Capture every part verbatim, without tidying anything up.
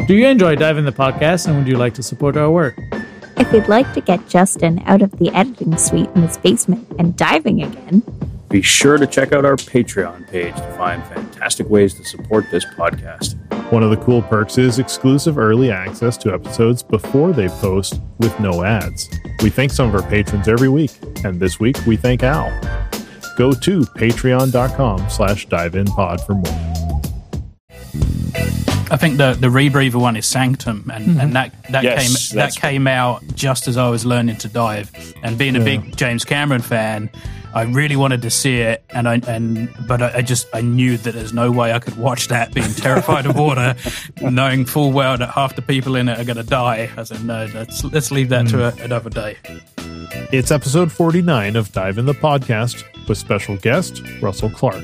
Do you enjoy Dive in the Podcast, and would you like to support our work? If you'd like to get Justin out of the editing suite in his basement and diving again, be sure to check out our Patreon page to find fantastic ways to support this podcast. One of the cool perks is exclusive early access to episodes before they post with no ads. We thank some of our patrons every week, and this week we thank Al. Go to patreon.com slash diveinpod for more. I think the the Rebreather one is Sanctum, and, Mm-hmm. and that that Yes, came that that's came out just as I was learning to dive. And being a Yeah. big James Cameron fan, I really wanted to see it, and I and but I, I just I knew that there's no way I could watch that being terrified of water, knowing full well that half the people in it are going to die. I said no, let's let's leave that to a, another day. It's episode forty-nine of Dive in the Podcast with special guest Russell Clark.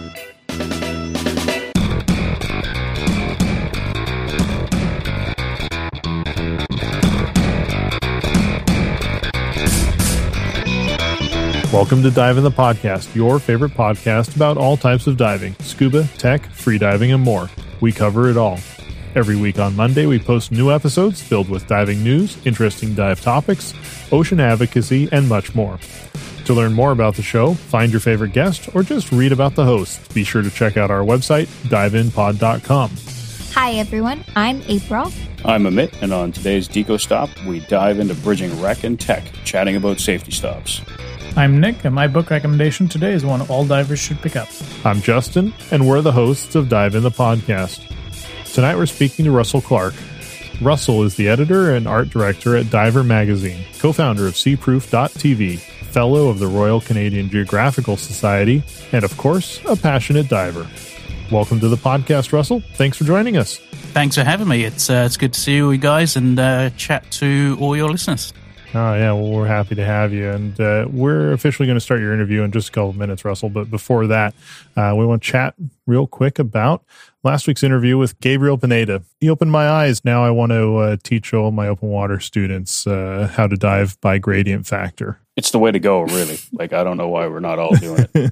Welcome to Dive in the Podcast, your favorite podcast about all types of diving, scuba, tech, freediving, and more. We cover it all. Every week on Monday, we post new episodes filled with diving news, interesting dive topics, ocean advocacy, and much more. To learn more about the show, find your favorite guest, or just read about the hosts, be sure to check out our website, dive in pod dot com. hi everyone, I'm April. I'm Amit, and on today's Deco Stop, we dive into bridging wreck and tech, chatting about safety stops. I'm Nick, and my book recommendation today is one all divers should pick up. I'm Justin, and we're the hosts of Dive in the Podcast. Tonight we're speaking to Russell Clark. Russell is the editor and art director at Diver Magazine, co-founder of sea proof dot t v, fellow of the Royal Canadian Geographical Society, and of course, a passionate diver. Welcome to the podcast, Russell. Thanks for joining us. Thanks for having me. It's uh, it's good to see you guys and uh, chat to all your listeners. Oh, yeah, well, we're happy to have you. And uh, we're officially going to start your interview in just a couple of minutes, Russell. But before that, uh, we want to chat real quick about last week's interview with Gabriel Pineda. He opened my eyes. Now I want to uh, teach all my open water students uh, how to dive by gradient factor. It's the way to go, really. Like, I don't know why we're not all doing it.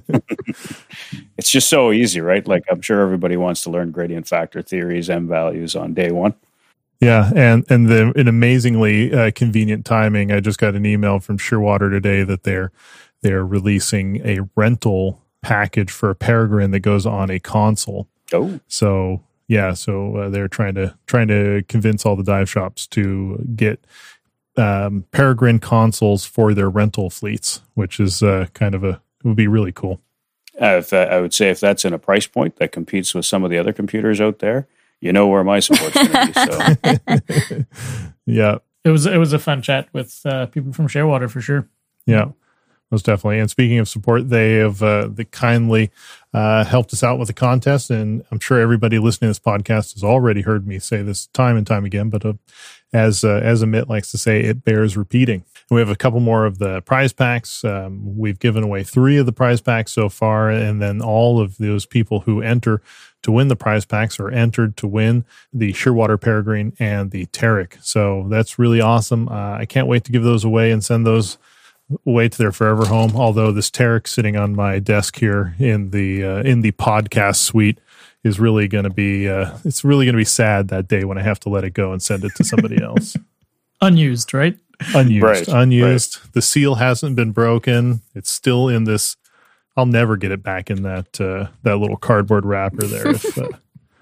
It's just so easy, right? Like, I'm sure everybody wants to learn gradient factor theories and values on day one. Yeah, and and the an amazingly uh, convenient timing. I just got an email from Shearwater today that they're they're releasing a rental package for a Peregrine that goes on a console. Oh, So yeah, so uh, they're trying to trying to convince all the dive shops to get um, Peregrine consoles for their rental fleets, which is uh, kind of a it would be really cool. uh, if that, I would say if that's in a price point that competes with some of the other computers out there, you know where my support's going to be. So Yeah, It was it was a fun chat with uh, people from Shearwater for sure. yeah. Most definitely. And speaking of support, they have uh, they kindly uh, helped us out with the contest. And I'm sure everybody listening to this podcast has already heard me say this time and time again. But uh, as uh, as Amit likes to say, it bears repeating. And we have a couple more of the prize packs. Um, we've given away three of the prize packs so far. And then all of those people who enter to win the prize packs are entered to win the Shearwater Peregrine and the Terek. So that's really awesome. Uh, I can't wait to give those away and send those away to their forever home. Although this Terek sitting on my desk here in the uh, in the podcast suite is really going to be uh, it's really going to be sad that day when I have to let it go and send it to somebody else. Unused, right? Unused, Right, unused. The seal hasn't been broken. It's still in this. I'll never get it back in that uh, that little cardboard wrapper there. If, uh,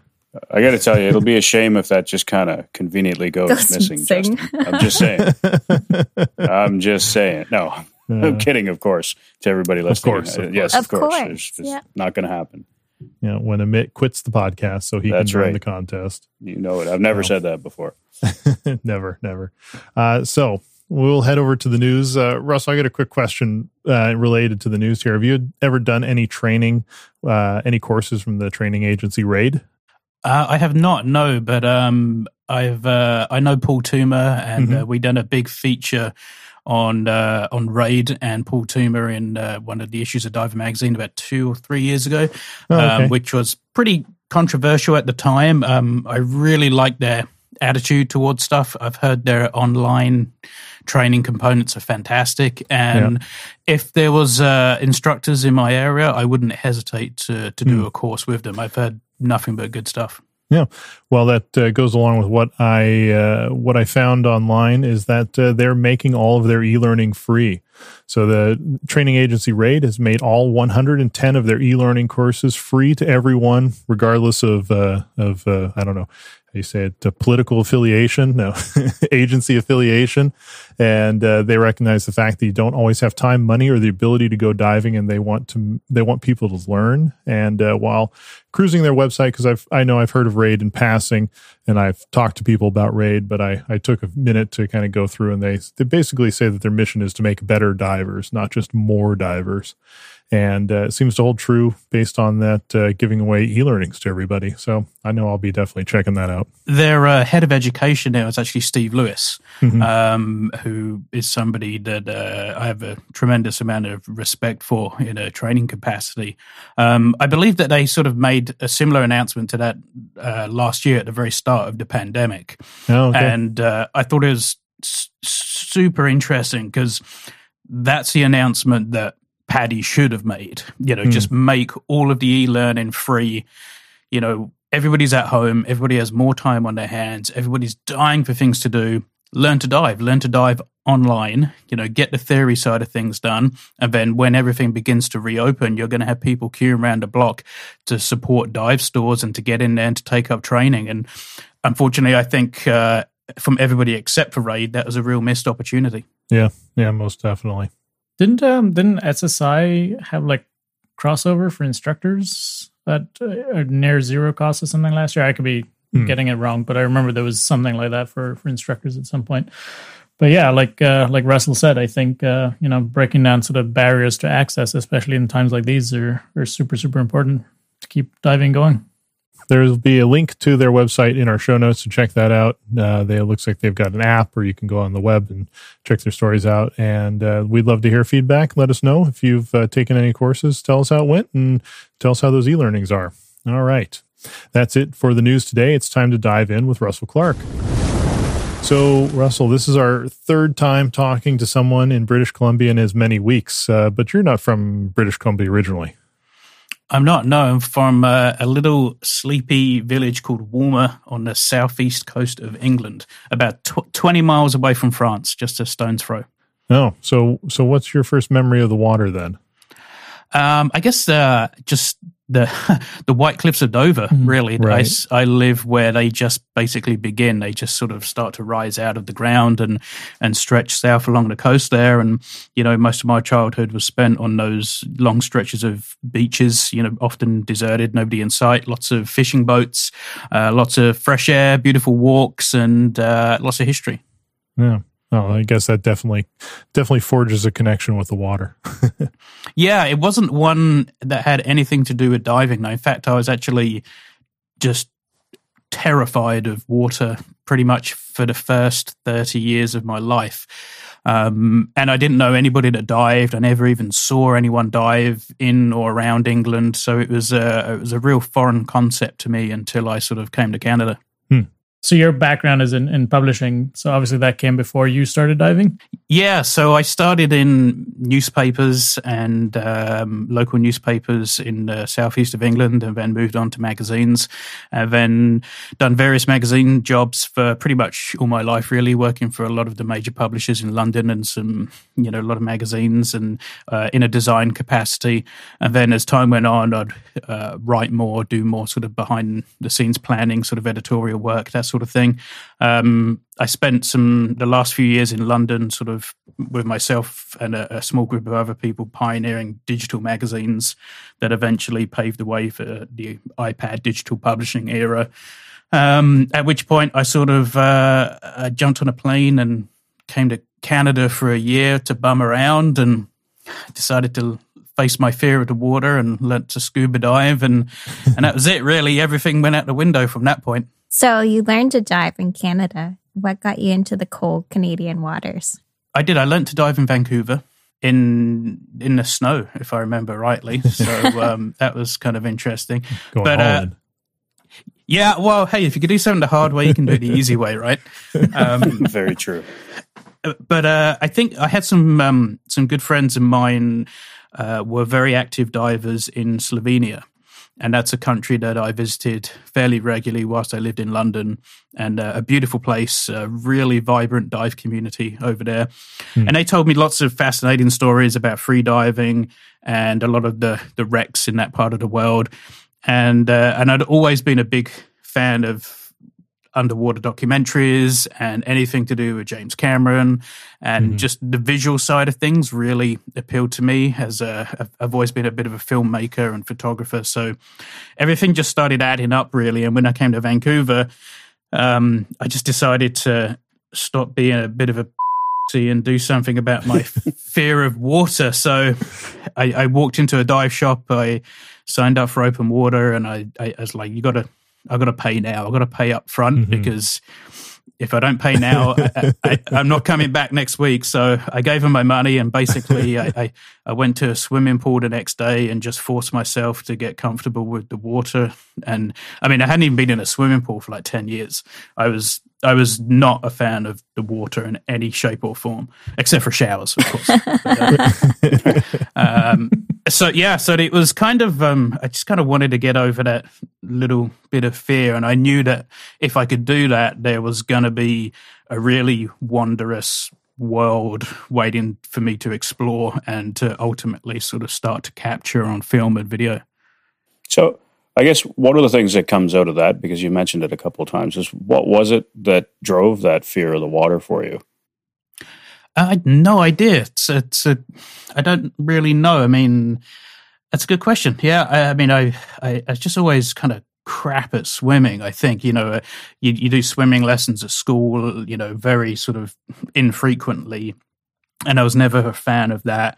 I got to tell you, it'll be a shame if that just kind of conveniently goes, Goes missing, missing. Justin. I'm just saying. I'm just saying. No, uh, I'm kidding, of course, to everybody listening. course, of Uh, yes, course. of course. Of course, It's, it's yeah. not going to happen. you know, when Amit quits the podcast so he That's can join right. the contest. You know it. I've never No. said that before. never, never. Uh, so we'll head over to the news. Uh, Russell, I got a quick question uh, related to the news here. Have you ever done any training, uh, any courses from the training agency RAID? Uh, I have not, no, but um, I've uh, I know Paul Toomer, and Mhm. uh, we done a big feature on uh, on RAID and Paul Toomer in uh, one of the issues of Diver Magazine about two or three years ago, Oh, okay. um, which was pretty controversial at the time. Um, I really liked their attitude towards stuff. I've heard their online training components are fantastic, and if there was uh, instructors in my area, I wouldn't hesitate to to do Mm. a course with them. I've heard nothing but good stuff. Yeah, well, that uh, goes along with what I uh, what I found online is that uh, they're making all of their e-learning free. So the training agency RAID has made all one hundred ten of their e-learning courses free to everyone, regardless of uh, of uh, I don't know how you say it, uh, political affiliation, no, agency affiliation. And uh, they recognize the fact that you don't always have time, money, or the ability to go diving, and they want to they want people to learn. And uh, while cruising their website, because I've I know I've heard of RAID in passing, and I've talked to people about RAID, but I, I took a minute to kind of go through, and they they basically say that their mission is to make better divers, not just more divers. And uh, it seems to hold true based on that uh, giving away e-learnings to everybody. So I know I'll be definitely checking that out. Their uh, head of education now is actually Steve Lewis, Mm-hmm. um, who is somebody that uh, I have a tremendous amount of respect for in a training capacity. Um, I believe that they sort of made a similar announcement to that uh, last year at the very start of the pandemic. Oh, okay. And uh, I thought it was s- super interesting because that's the announcement that Paddy should have made. You know, mm. just make all of the e-learning free. You know, everybody's at home. Everybody has more time on their hands. Everybody's dying for things to do. Learn to dive. Learn to dive online. You know, get the theory side of things done. And then when everything begins to reopen, you're going to have people queuing around the block to support dive stores and to get in there and to take up training. And unfortunately, I think uh, from everybody except for RAID, that was a real missed opportunity. Yeah, yeah, most definitely. Didn't um didn't S S I have like crossover for instructors at uh, near zero cost or something last year? I could be hmm. getting it wrong, but I remember there was something like that for, for instructors at some point. But yeah, like uh, like Russell said, I think uh, you know breaking down sort of barriers to access, especially in times like these, are are super super important to keep diving going. There'll be a link to their website in our show notes to check that out. Uh, they, it looks like they've got an app, or you can go on the web and check their stories out. And uh, we'd love to hear feedback. Let us know if you've uh, taken any courses. Tell us how it went, and tell us how those e-learnings are. All right. That's it for the news today. It's time to dive in with Russell Clark. So, Russell, this is our third time talking to someone in British Columbia in as many weeks, uh, but you're not from British Columbia originally. I'm not, no. I'm from uh, a little sleepy village called Walmer on the southeast coast of England, about tw- twenty miles away from France, just a stone's throw. Oh, so so what's your first memory of the water then? Um, I guess uh, just the the White Cliffs of Dover, really. Right. I, I live where they just basically begin. They just sort of start to rise out of the ground and, and stretch south along the coast there. And, you know, most of my childhood was spent on those long stretches of beaches, you know, often deserted, nobody in sight, lots of fishing boats, uh, lots of fresh air, beautiful walks, and uh, lots of history. Yeah. Oh, I guess that definitely definitely forges a connection with the water. Yeah, it wasn't one that had anything to do with diving. In fact, I was actually just terrified of water pretty much for the first thirty years of my life. Um, and I didn't know anybody that dived. I never even saw anyone dive in or around England. So it was a, it was a real foreign concept to me until I sort of came to Canada. Hmm. So your background is in, in publishing. So obviously that came before you started diving? Yeah, so I started in newspapers and um, local newspapers in the southeast of England, and then moved on to magazines, and then done various magazine jobs for pretty much all my life, really, working for a lot of the major publishers in London and some, you know, a lot of magazines, and uh, in a design capacity. And then as time went on, I'd uh, write more, do more sort of behind the scenes planning, sort of editorial work, that sort of thing. Um, I spent some the last few years in London, sort of with myself and a, a small group of other people, pioneering digital magazines that eventually paved the way for the iPad digital publishing era. Um, at which point, I sort of uh, I jumped on a plane and came to Canada for a year to bum around, and decided to face my fear of the water and learnt to scuba dive, and and that was it. Really, everything went out the window from that point. So you learned to dive in Canada. What got you into the cold Canadian waters? I did. I learnt to dive in Vancouver in in the snow, if I remember rightly. So um, that was kind of interesting. Going but uh, yeah, well, hey, if you could do something the hard way, you can do it the easy way, right? Um, Very true. But uh, I think I had some um, some good friends of mine uh, were very active divers in Slovenia. and that's a country that I visited fairly regularly whilst I lived in London, and uh, a beautiful place, a really vibrant dive community over there. Mm. And they told me lots of fascinating stories about free diving and a lot of the, the wrecks in that part of the world. And uh, and I'd always been a big fan of underwater documentaries and anything to do with James Cameron, and mm-hmm. just the visual side of things really appealed to me. As a, I've always been a bit of a filmmaker and photographer, so everything just started adding up really. And when I came to Vancouver, um, I just decided to stop being a bit of a and do something about my fear of water. So I, I walked into a dive shop, I signed up for open water, and I, I, I was like, you got to I've got to pay now. I've got to pay up front mm-hmm. because if I don't pay now, I, I, I'm not coming back next week. So I gave him my money, and basically I, I, I went to a swimming pool the next day and just forced myself to get comfortable with the water. And I mean, I hadn't even been in a swimming pool for like ten years. I was I was not a fan of the water in any shape or form, except for showers, of course. But, uh, um, so yeah, so it was kind of, um, I just kind of wanted to get over that little bit of fear. And I knew that if I could do that, there was going to be a really wondrous world waiting for me to explore and to ultimately sort of start to capture on film and video. So I guess one of the things that comes out of that, because you mentioned it a couple of times, is what was it that drove that fear of the water for you? I had no idea. It's, it's a, I don't really know. I mean, that's a good question. Yeah, I, I mean, I, I, I just always kind of crap at swimming. I think, you know, you, you do swimming lessons at school, you know, very sort of infrequently, and I was never a fan of that.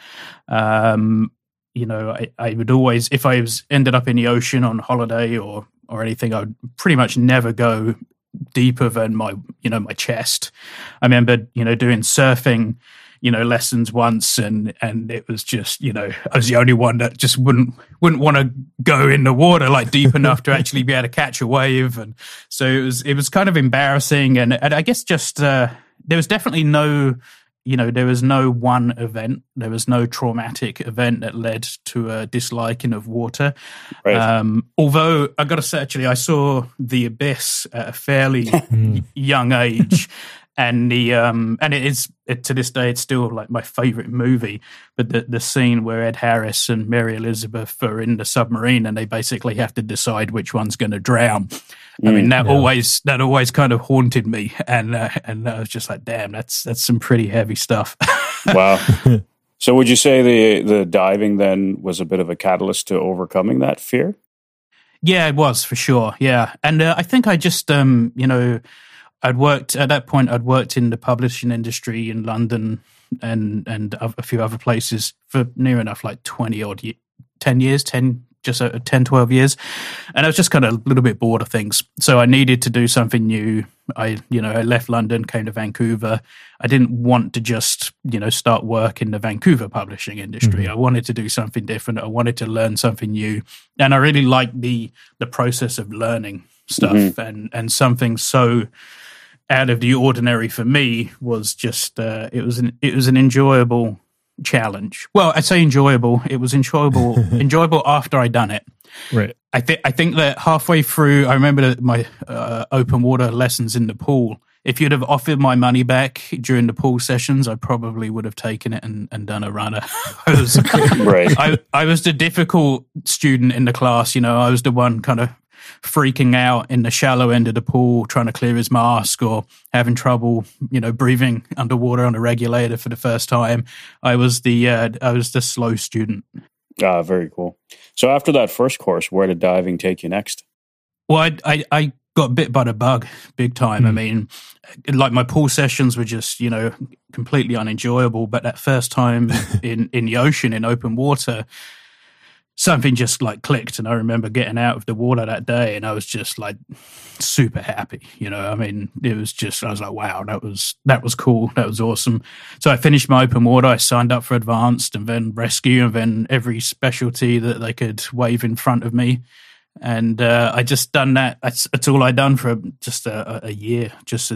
Um, you know, I, I would always, if I was ended up in the ocean on holiday or or anything, I would pretty much never go deeper than my, you know, my chest. I remember, you know, doing surfing, you know, lessons once, and and it was just, you know, I was the only one that just wouldn't wouldn't want to go in the water like deep enough to actually be able to catch a wave, and so it was it was kind of embarrassing, and, and I guess just uh, there was definitely no. You know, there was no one event. There was no traumatic event that led to a disliking of water. Right. Um, although, I got to say, actually, I saw The Abyss at a fairly young age. And the um, and it is, it, to this day, it's still like my favorite movie. But the, the scene where Ed Harris and Mary Elizabeth are in the submarine and they basically have to decide which one's going to drown. I mean, that yeah. always that always kind of haunted me, and uh, and I was just like, damn, that's that's some pretty heavy stuff. Wow. So, would you say the the diving then was a bit of a catalyst to overcoming that fear? Yeah, it was for sure. Yeah, and uh, I think I just um, you know. I'd worked at that point. I'd worked in the publishing industry in London and and a few other places for near enough like twenty odd, ten years, ten just uh, ten, twelve years, and I was just kind of a little bit bored of things. So I needed to do something new. I you know I left London, came to Vancouver. I didn't want to just you know start work in the Vancouver publishing industry. Mm-hmm. I wanted to do something different. I wanted to learn something new, and I really liked the the process of learning stuff, mm-hmm. and and something so out of the ordinary for me was just uh, it was an it was an enjoyable challenge. Well, I say enjoyable. It was enjoyable enjoyable after I'd done it. Right. I think I think that halfway through, I remember that my uh, open water lessons in the pool. If you'd have offered my money back during the pool sessions, I probably would have taken it and, and done a runner. I was right. I, I was the difficult student in the class. You know, I was the one kind of freaking out in the shallow end of the pool, trying to clear his mask, or having trouble, you know, breathing underwater on a regulator for the first time. I was the uh, I was the slow student. Ah, very cool. So after that first course, where did diving take you next? Well, I I, I got bit by the bug big time. Mm. I mean, like my pool sessions were just, you know, completely unenjoyable. But that first time in in the ocean in open water, something just like clicked, and I remember getting out of the water that day and I was just like super happy, you know. I mean, it was just, I was like, wow, that was that was cool, that was awesome. So I finished my open water, I signed up for advanced and then rescue and then every specialty that they could wave in front of me, and uh, I just done that. That's, that's all I'd done for just a, a year, just to,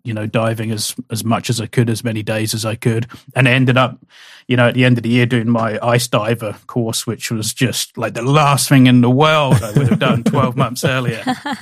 you know, diving as as much as I could, as many days as I could, and I ended up, you know, at the end of the year doing my ice diver course, which was just like the last thing in the world I would have done twelve months earlier.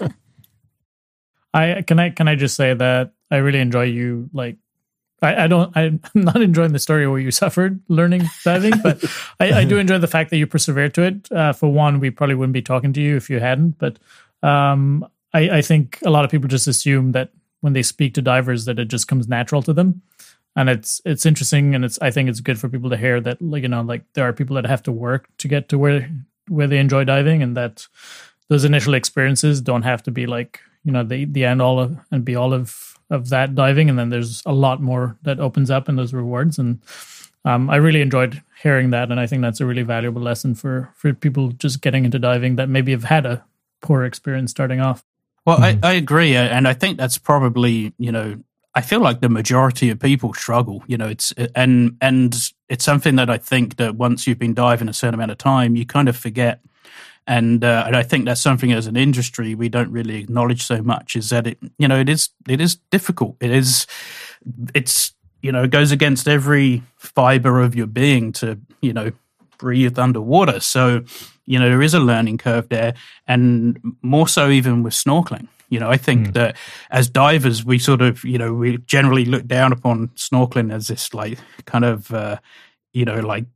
I can I can I just say that I really enjoy you. Like, I, I don't I'm not enjoying the story where you suffered learning diving, but I, I do enjoy the fact that you persevered to it. Uh, for one, we probably wouldn't be talking to you if you hadn't. But um, I, I think a lot of people just assume that when they speak to divers that it just comes natural to them, and it's it's interesting, and it's I think it's good for people to hear that, like, you know, like there are people that have to work to get to where where they enjoy diving, and that those initial experiences don't have to be like, you know, the the end all of, and be all of of that diving, and then there's a lot more that opens up in those rewards. And um, I really enjoyed hearing that, and I think that's a really valuable lesson for for people just getting into diving that maybe have had a poor experience starting off. Well, mm-hmm. I, I agree, and I think that's probably, you know, I feel like the majority of people struggle. You know, it's and and it's something that I think that once you've been diving a certain amount of time, you kind of forget. And uh, and I think that's something as an industry we don't really acknowledge so much, is that it, you know, it is it is difficult. It is, it's, you know, it goes against every fiber of your being to, you know, breathe underwater. So, you know, there is a learning curve there, and more so even with snorkeling. You know, I think mm. that as divers, we sort of, you know, we generally look down upon snorkeling as this like kind of, uh, you know, like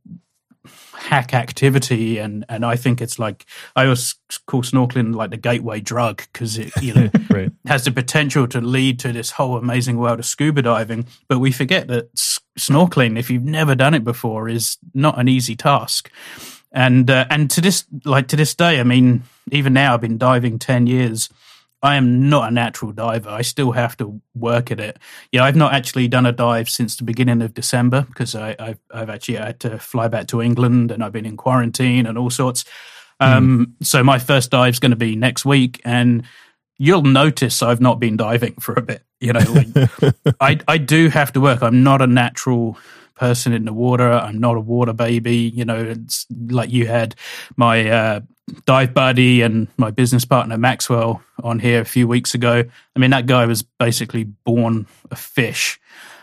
hack activity, and and I think it's like, I always call snorkeling like the gateway drug, because it, you know, right. has the potential to lead to this whole amazing world of scuba diving. But we forget that s- snorkeling, if you've never done it before, is not an easy task. And uh, and to this like to this day, I mean, even now I've been diving ten years. I am not a natural diver. I still have to work at it. Yeah, I've not actually done a dive since the beginning of December, because I, I've, I've actually had to fly back to England, and I've been in quarantine and all sorts. Um, mm. So my first dive is going to be next week, and you'll notice I've not been diving for a bit. You know, like, I I do have to work. I'm not a natural person in the water. I'm not a water baby. You know, it's like you had my uh, dive buddy and my business partner Maxwell on here a few weeks ago. I mean, that guy was basically born a fish,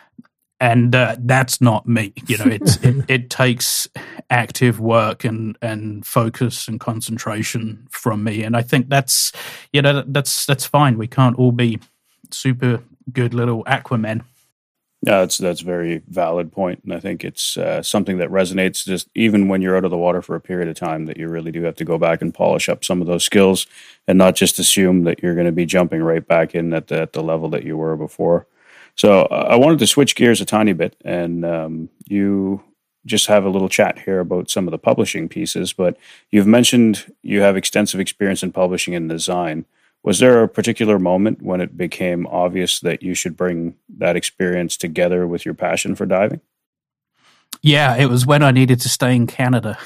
and uh, that's not me. You know, it's it, it takes active work and and focus and concentration from me, and I think that's, you know, that's that's fine. We can't all be super good little Aquamen. Yeah, that's that's a very valid point, and I think it's uh, something that resonates just even when you're out of the water for a period of time, that you really do have to go back and polish up some of those skills, and not just assume that you're going to be jumping right back in at the, at the level that you were before. So uh, I wanted to switch gears a tiny bit, and um, you just have a little chat here about some of the publishing pieces, but you've mentioned you have extensive experience in publishing and design. Was there a particular moment when it became obvious that you should bring that experience together with your passion for diving? Yeah, it was when I needed to stay in Canada.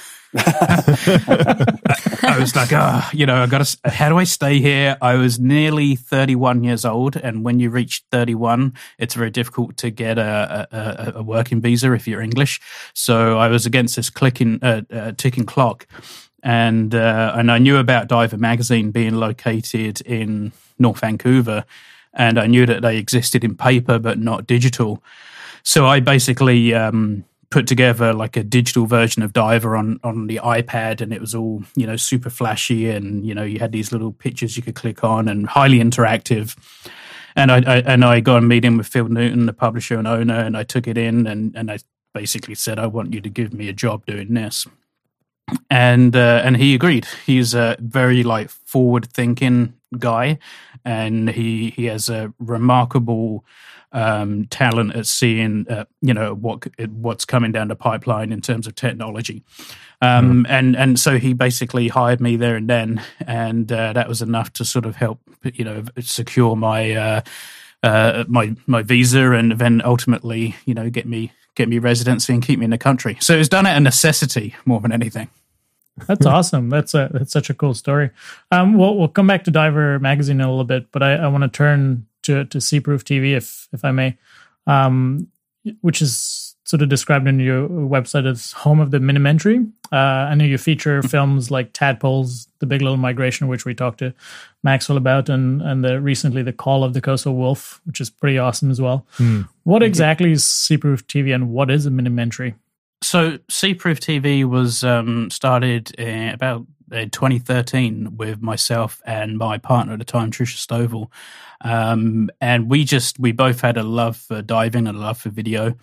I was like, oh, you know, I got to, how do I stay here? I was nearly thirty-one years old. And when you reach thirty-one, it's very difficult to get a, a, a working visa if you're English. So I was against this clicking, uh, uh, ticking clock. And uh, and I knew about Diver Magazine being located in North Vancouver, and I knew that they existed in paper but not digital. So I basically um, put together like a digital version of Diver on, on the iPad, and it was all, you know, super flashy, and, you know, you had these little pictures you could click on and highly interactive. And I, I and I got a meeting with Phil Newton, the publisher and owner, and I took it in, and, and I basically said, I want you to give me a job doing this. And uh, and he agreed. He's a very like forward thinking guy, and he he has a remarkable um, talent at seeing uh, you know what what's coming down the pipeline in terms of technology. Um, mm. And and so he basically hired me there and then, and uh, that was enough to sort of help you know secure my uh, uh, my my visa, and then ultimately you know get me get me residency and keep me in the country. So it was done out of necessity more than anything. That's awesome. That's a that's such a cool story. Um, we'll we'll come back to Diver Magazine in a little bit, but I, I want to turn to to Seaproof T V if if I may. Um, which is sort of described in your website as home of the minimentary. Uh, I know you feature films like Tadpoles, The Big Little Migration, which we talked to Maxwell about, and and the, recently The Call of the Coastal Wolf, which is pretty awesome as well. Mm. What exactly is Seaproof T V, and what is a minimentary? So Seaproof T V was um, started in about in twenty thirteen with myself and my partner at the time, Trisha Stovall. Um, and we just, we both had a love for diving and a love for video.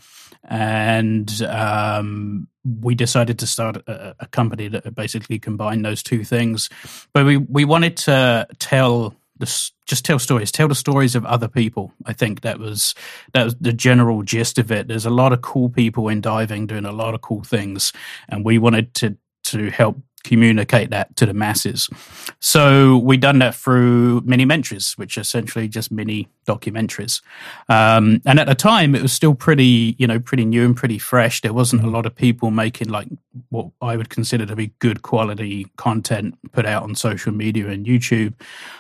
And um, we decided to start a, a company that basically combined those two things. But we, we wanted to tell this, just tell stories, tell the stories of other people. I think that was that was the general gist of it. There's a lot of cool people in diving doing a lot of cool things, and we wanted to to help communicate that to the masses. So we done that through mini-mentaries, which are essentially just mini documentaries. Um, and at the time, it was still pretty, you know, pretty new and pretty fresh. There wasn't a lot of people making like what I would consider to be good quality content put out on social media and YouTube.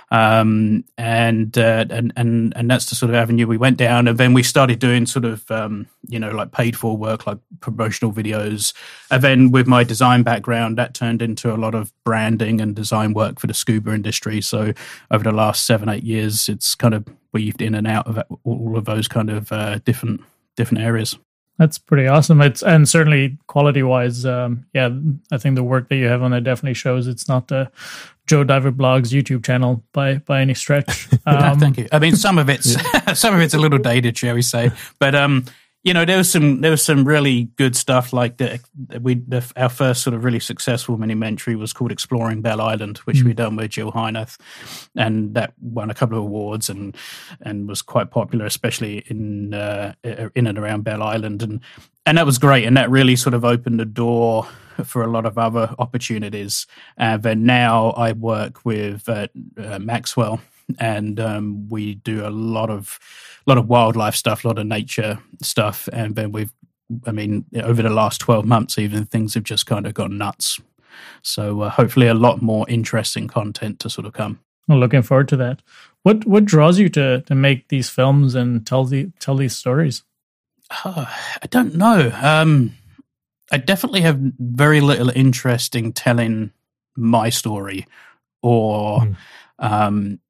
Um, and, uh, and, and, and that's the sort of avenue we went down. And then we started doing sort of, um, you know, like paid for work, like promotional videos. And then with my design background, that turned into a lot of branding and design work for the scuba industry. So over the last seven, eight years, it's kind of weaved in and out of all of those kind of uh, different different areas. That's pretty awesome. It's and certainly quality wise, um, yeah, I think the work that you have on it definitely shows it's not the Joe Diver Blogs YouTube channel by by any stretch. Um, Thank you. I mean, some of it's yeah. some of it's a little dated, shall we say? But um, you know, there was some there was some really good stuff. Like the we the, our first sort of really successful mini-mentary was called Exploring Bell Island, which mm. we done with Jill Heineth, and that won a couple of awards and and was quite popular, especially in uh, in and around Bell Island, and and that was great, and that really sort of opened the door for a lot of other opportunities. And then now I work with uh, uh, Maxwell. And um, we do a lot of lot of wildlife stuff, a lot of nature stuff, and then we've, I mean, over the last twelve months, even things have just kind of gone nuts. So uh, hopefully, a lot more interesting content to sort of come. Well, looking forward to that. What what draws you to to make these films and tell the tell these stories? Uh, I don't know. Um, I definitely have very little interest in telling my story or. Mm. Um,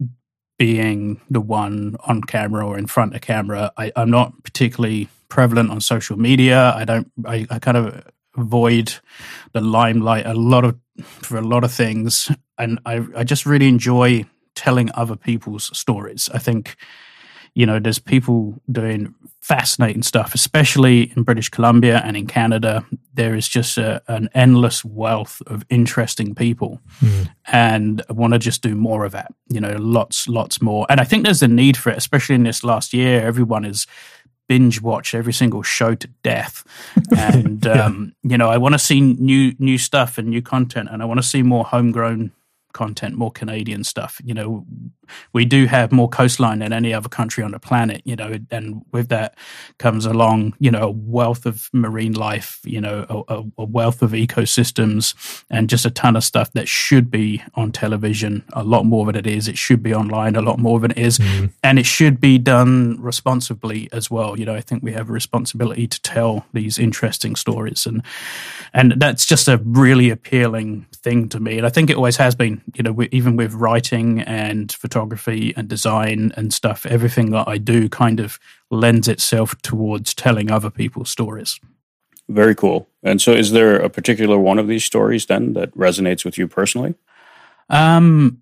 being the one on camera or in front of camera. I, I'm not particularly prevalent on social media. I don't, I, I kind of avoid the limelight a lot of, for a lot of things. And I, I just really enjoy telling other people's stories. I think, you know, there's people doing fascinating stuff, especially in British Columbia and in Canada. There is just a, an endless wealth of interesting people. Mm. And I want to just do more of that, you know, lots, lots more. And I think there's a need for it, especially in this last year. Everyone is binge watch every single show to death. And, yeah. um, you know, I want to see new, new stuff and new content, and I want to see more homegrown content, more Canadian stuff. You know, we do have more coastline than any other country on the planet, you know, and with that comes along, you know, a wealth of marine life, you know, a, a wealth of ecosystems, and just a ton of stuff that should be on television. A lot more of it is. It should be online. A lot more of it is. Mm-hmm. And it should be done responsibly as well. You know, I think we have a responsibility to tell these interesting stories. And and that's just a really appealing thing to me. And I think it always has been, you know, we, even with writing and photography and design and stuff, everything that I do kind of lends itself towards telling other people's stories. Very cool. And so is there a particular one of these stories then that resonates with you personally? Um,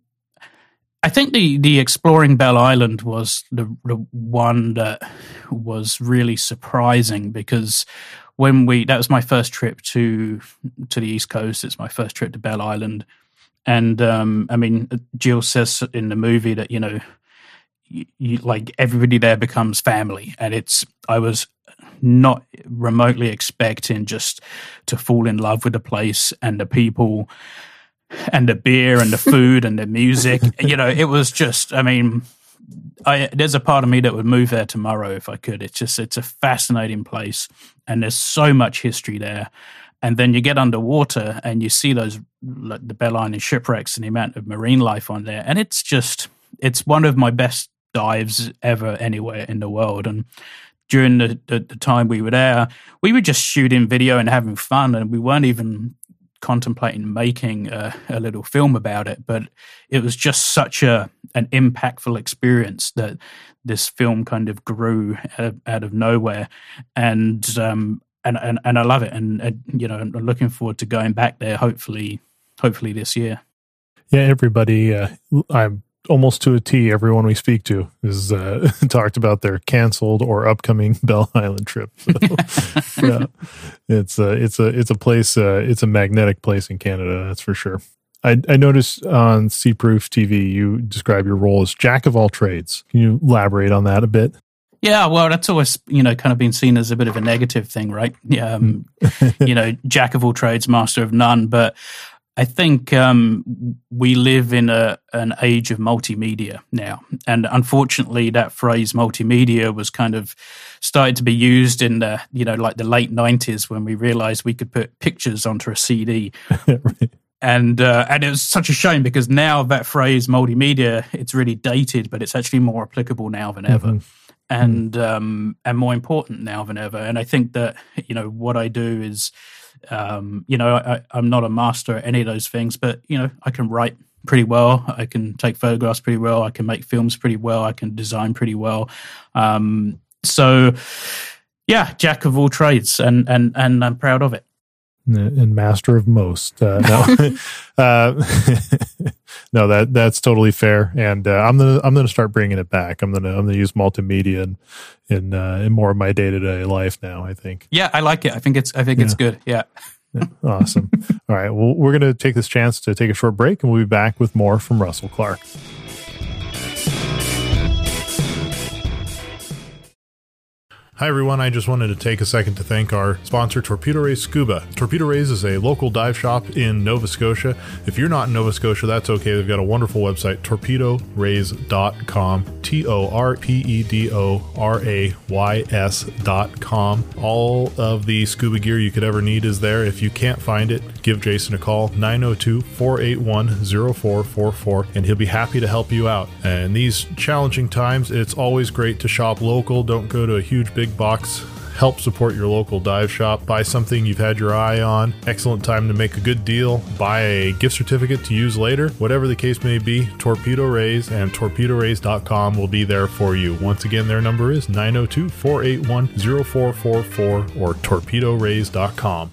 I think the, the Exploring Bell Island was the, the one that was really surprising, because when we, that was my first trip to to the East Coast. It's my first trip to Bell Island. And, um, I mean, Jill says in the movie that, you know, you, you, like everybody there becomes family. And it's, I was not remotely expecting just to fall in love with the place and the people and the beer and the food and the music. You know, it was just, I mean, I, there's a part of me that would move there tomorrow if I could. It's just, it's a fascinating place, and there's so much history there. And then you get underwater and you see those, like the Bell Island shipwrecks and the amount of marine life on there. And it's just, it's one of my best dives ever anywhere in the world. And during the, the, the time we were there, we were just shooting video and having fun, and we weren't even contemplating making a, a little film about it. But it was just such a an impactful experience that this film kind of grew out, out of nowhere, and um and, and and I love it, and, and you know, I'm looking forward to going back there. Hopefully, hopefully this year. Yeah, everybody. Uh, I'm. Almost to a T, everyone we speak to is uh, talked about their canceled or upcoming Bell Island trip. So, yeah, it's a it's a it's a place. Uh, it's a magnetic place in Canada, that's for sure. I, I noticed on Seaproof T V you describe your role as jack of all trades. Can you elaborate on that a bit? Yeah, well, that's always, you know, kind of been seen as a bit of a negative thing, right? Yeah, um, you know, jack of all trades, master of none, but I think um, we live in a an age of multimedia now, and unfortunately, that phrase "multimedia" was kind of started to be used in the, you know, like the late nineties when we realized we could put pictures onto a C D, right. and uh, and it was such a shame because now that phrase "multimedia" it's really dated, but it's actually more applicable now than ever. Mm-hmm. And um, and more important now than ever. And I think that, you know, what I do is, um, you know, I, I'm not a master at any of those things, but, you know, I can write pretty well. I can take photographs pretty well. I can make films pretty well. I can design pretty well. Um, so, yeah, jack of all trades, and and and I'm proud of it. And master of most. Uh, no, uh, no, that that's totally fair. And uh, I'm gonna I'm gonna start bringing it back. I'm gonna I'm gonna use multimedia in in, uh, in more of my day to day life now, I think. Yeah, I like it. I think it's I think yeah. it's good. Yeah. yeah. Awesome. All right. Well, we're gonna take this chance to take a short break, and we'll be back with more from Russell Clark. Hi everyone, I just wanted to take a second to thank our sponsor, Torpedo Rays Scuba. Torpedo Rays is a local dive shop in Nova Scotia. If you're not in Nova Scotia, that's okay. They've got a wonderful website, torpedo rays dot com, T O R P E D O R A Y S dot com. All of the scuba gear you could ever need is there. If you can't find it, give Jason a call, nine oh two, four eight one, oh four four four, and he'll be happy to help you out. And these challenging times, it's always great to shop local. Don't go to a huge big box. Help support your local dive shop. Buy something you've had your eye on. Excellent time to make a good deal. Buy a gift certificate to use later. Whatever the case may be, Torpedo Rays and torpedo rays dot com will be there for you. Once again, their number is nine oh two, four eight one, oh four four four or torpedo rays dot com.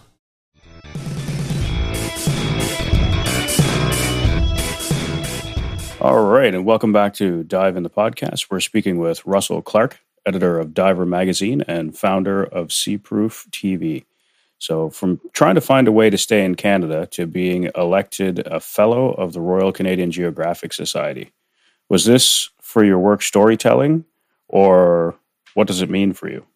All right, and welcome back to Dive in the Podcast. We're speaking with Russell Clark, editor of Diver Magazine and founder of Seaproof T V. So from trying to find a way to stay in Canada to being elected a fellow of the Royal Canadian Geographic Society. Was this for your work storytelling, or what does it mean for you?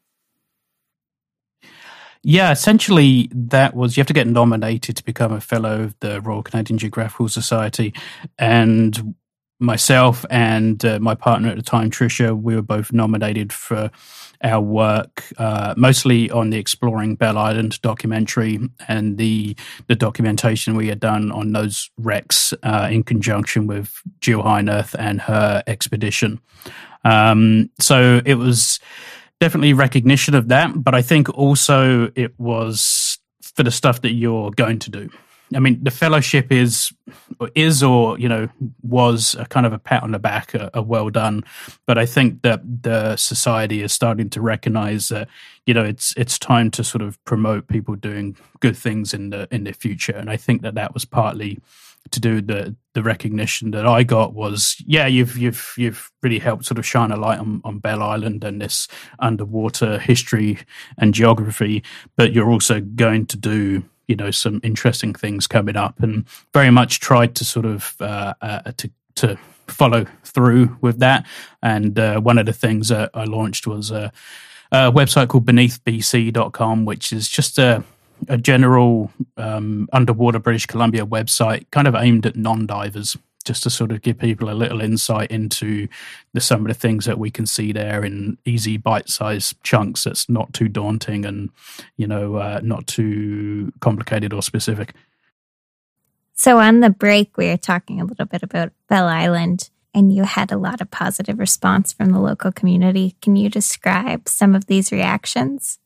Yeah, essentially that was, you have to get nominated to become a fellow of the Royal Canadian Geographical Society. And myself and uh, my partner at the time, Tricia, we were both nominated for our work, uh, mostly on the Exploring Bell Island documentary and the the documentation we had done on those wrecks uh, in conjunction with Jill Heinerth and her expedition. Um, so it was definitely recognition of that, but I think also it was for the stuff that you're going to do. I mean, the fellowship is, is or, you know, was a kind of a pat on the back, a, a well done. But I think that the society is starting to recognize that, you know, it's it's time to sort of promote people doing good things in the in the future. And I think that that was partly to do with the the recognition that I got was, yeah, you've you've you've really helped sort of shine a light on, on Bell Island and this underwater history and geography, but you're also going to do, you know, some interesting things coming up, and very much tried to sort of uh, uh, to to follow through with that. And uh, one of the things that I launched was a, a website called beneath b c dot com, which is just a a general um, underwater British Columbia website, kind of aimed at non-divers, just to sort of give people a little insight into the, some of the things that we can see there in easy bite-sized chunks that's not too daunting and, you know, uh, not too complicated or specific. So on the break, we were talking a little bit about Bell Island, and you had a lot of positive response from the local community. Can you describe some of these reactions?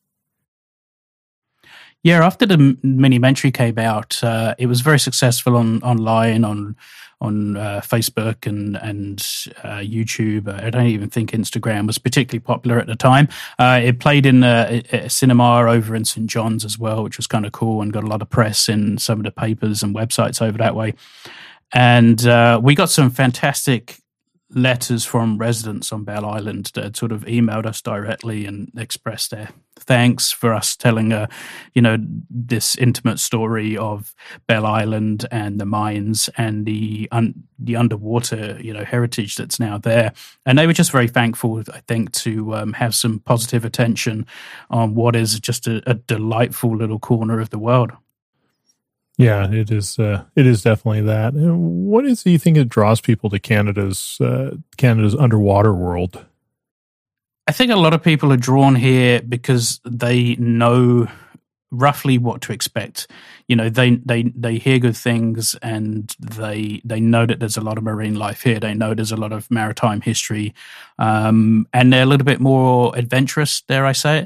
Yeah, after the mini-mentary came out, uh, it was very successful on online, on on uh, Facebook and and uh, YouTube. I don't even think Instagram was particularly popular at the time. Uh, it played in a, a cinema over in Saint John's as well, which was kind of cool and got a lot of press in some of the papers and websites over that way. And uh, we got some fantastic letters from residents on Bell Island that had sort of emailed us directly and expressed their thanks for us telling, uh, you know, this intimate story of Bell Island and the mines and the un- the underwater, you know, heritage that's now there. And they were just very thankful, I think, to um, have some positive attention on what is just a, a delightful little corner of the world. Yeah, it is. Uh, it is definitely that. What is it you think it draws people to Canada's uh, Canada's underwater world? I think a lot of people are drawn here because they know roughly what to expect. You know, they they they hear good things, and they they know that there's a lot of marine life here. They know there's a lot of maritime history, um, and they're a little bit more adventurous, dare I say it.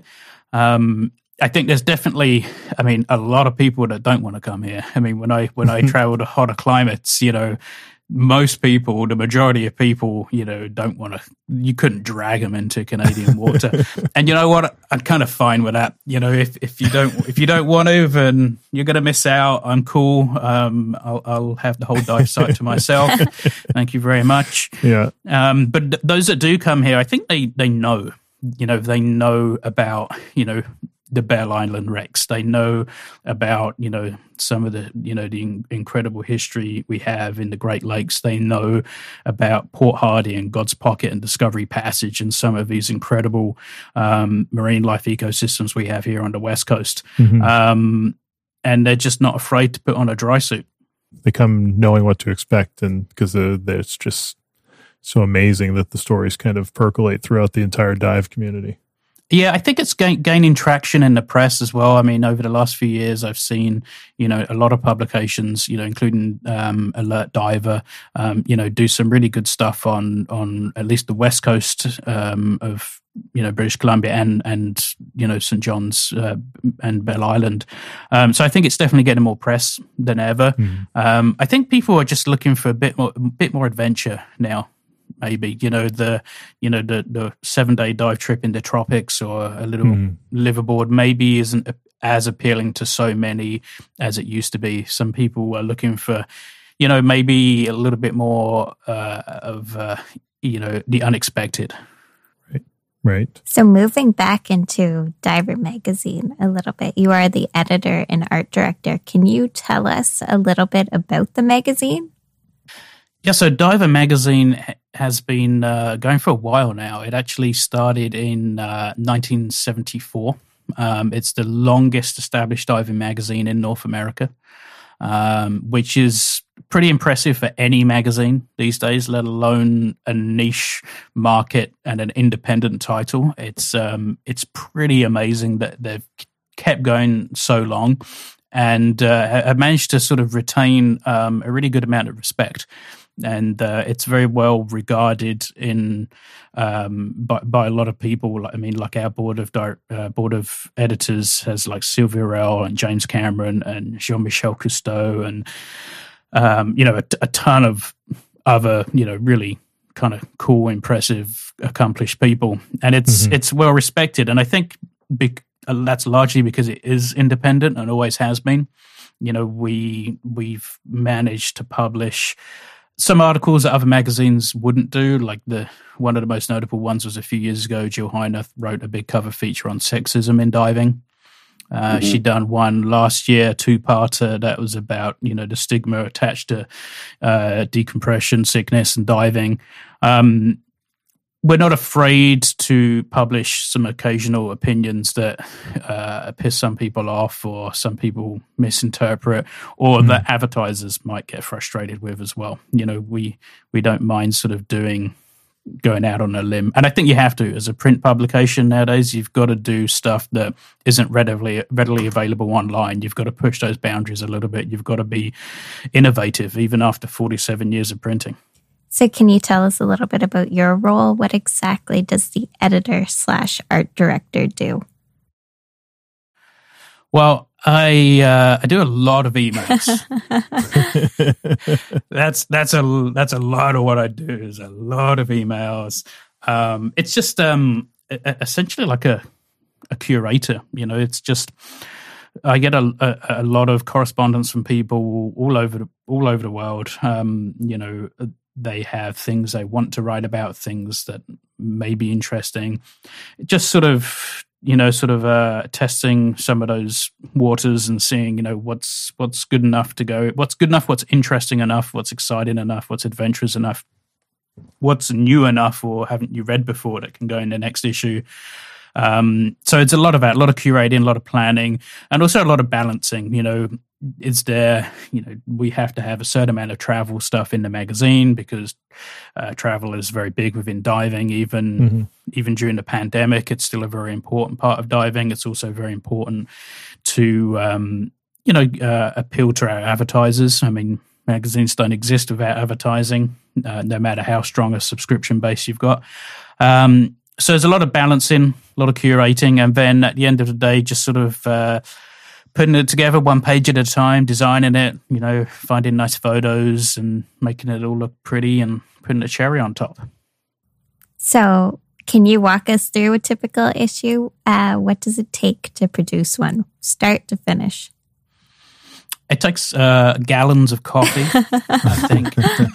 Um, I think there's definitely, I mean, a lot of people that don't want to come here. I mean, when I when I travel to hotter climates, you know, most people, the majority of people, you know, don't want to. You couldn't drag them into Canadian water, and you know what? I'm kind of fine with that. You know, if if you don't if you don't want to, then you're going to miss out. I'm cool. Um, I'll, I'll have the whole dive site to myself. Thank you very much. Yeah. Um, but th- those that do come here, I think they they know. You know, they know about you know. the Bell Island wrecks. They know about, you know, some of the, you know, the in- incredible history we have in the Great Lakes. They know about Port Hardy and God's Pocket and Discovery Passage and some of these incredible um, marine life ecosystems we have here on the West Coast. Mm-hmm. Um, and they're just not afraid to put on a dry suit. They come knowing what to expect, and because uh, it's just so amazing that the stories kind of percolate throughout the entire dive community. Yeah, I think it's gain, gaining traction in the press as well. I mean, over the last few years, I've seen, you know, a lot of publications, you know, including um, Alert Diver, um, you know, do some really good stuff on on at least the west coast um, of, you know, British Columbia and, and you know, Saint John's uh, and Bell Island. Um, so I think it's definitely getting more press than ever. Mm. Um, I think people are just looking for a bit more, a bit more adventure now. Maybe, you know, the you know the, the seven day dive trip in the tropics or a little mm. liverboard maybe isn't as appealing to so many as it used to be. Some people are looking for, you know, maybe a little bit more uh, of uh, you know the unexpected. Right, right. So moving back into Diver Magazine a little bit, you are the editor and art director. Can you tell us a little bit about the magazine? Yeah, so Diver Magazine has been uh, going for a while now. It actually started in uh, nineteen seventy-four. Um, it's the longest established diving magazine in North America, um, which is pretty impressive for any magazine these days, let alone a niche market and an independent title. It's um, it's pretty amazing that they've kept going so long and uh, have managed to sort of retain um, a really good amount of respect. And uh, it's very well regarded in um, by, by a lot of people. I mean, like our board of di- uh, board of editors has like Sylvia Rell and James Cameron and Jean-Michel Cousteau and um, you know a, a ton of other you know really kind of cool, impressive, accomplished people. And it's mm-hmm. it's well respected. And I think be- that's largely because it is independent and always has been. You know, we we've managed to publish some articles that other magazines wouldn't do, like the one of the most notable ones was a few years ago. Jill Heiner wrote a big cover feature on sexism in diving. Uh, mm-hmm. She done one last year, two-parter, that was about you know the stigma attached to uh, decompression sickness and diving. Um, we're not afraid to publish some occasional opinions that uh, piss some people off or some people misinterpret or mm. that advertisers might get frustrated with as well. You know, we we don't mind sort of doing, going out on a limb. And I think you have to. As a print publication nowadays, you've got to do stuff that isn't readily, readily available online. You've got to push those boundaries a little bit. You've got to be innovative, even after forty-seven years of printing. So can you tell us a little bit about your role? What exactly does the editor slash art director do? Well, I uh, I do a lot of emails. that's that's a that's a lot of what I do. Is a lot of emails. Um, it's just um, essentially like a a curator. You know, it's just I get a, a, a lot of correspondence from people all over the, all over the world. Um, you know, they have things they want to write about, things that may be interesting. Just sort of. You know, sort of uh, testing some of those waters and seeing, you know, what's what's good enough to go, what's good enough, what's interesting enough, what's exciting enough, what's adventurous enough, what's new enough or haven't you read before that can go in the next issue. Um, so it's a lot of that, a lot of curating, a lot of planning, and also a lot of balancing. You know, is there, you know, we have to have a certain amount of travel stuff in the magazine because uh, travel is very big within diving. Even mm-hmm. even during the pandemic, it's still a very important part of diving. It's also very important to, um, you know, uh, appeal to our advertisers. I mean, magazines don't exist without advertising, uh, no matter how strong a subscription base you've got. Um, So there's a lot of balancing, a lot of curating, and then at the end of the day, just sort of uh, putting it together one page at a time, designing it, you know, finding nice photos and making it all look pretty and putting a cherry on top. So can you walk us through a typical issue? Uh, what does it take to produce one, start to finish? It takes uh, gallons of coffee, I think.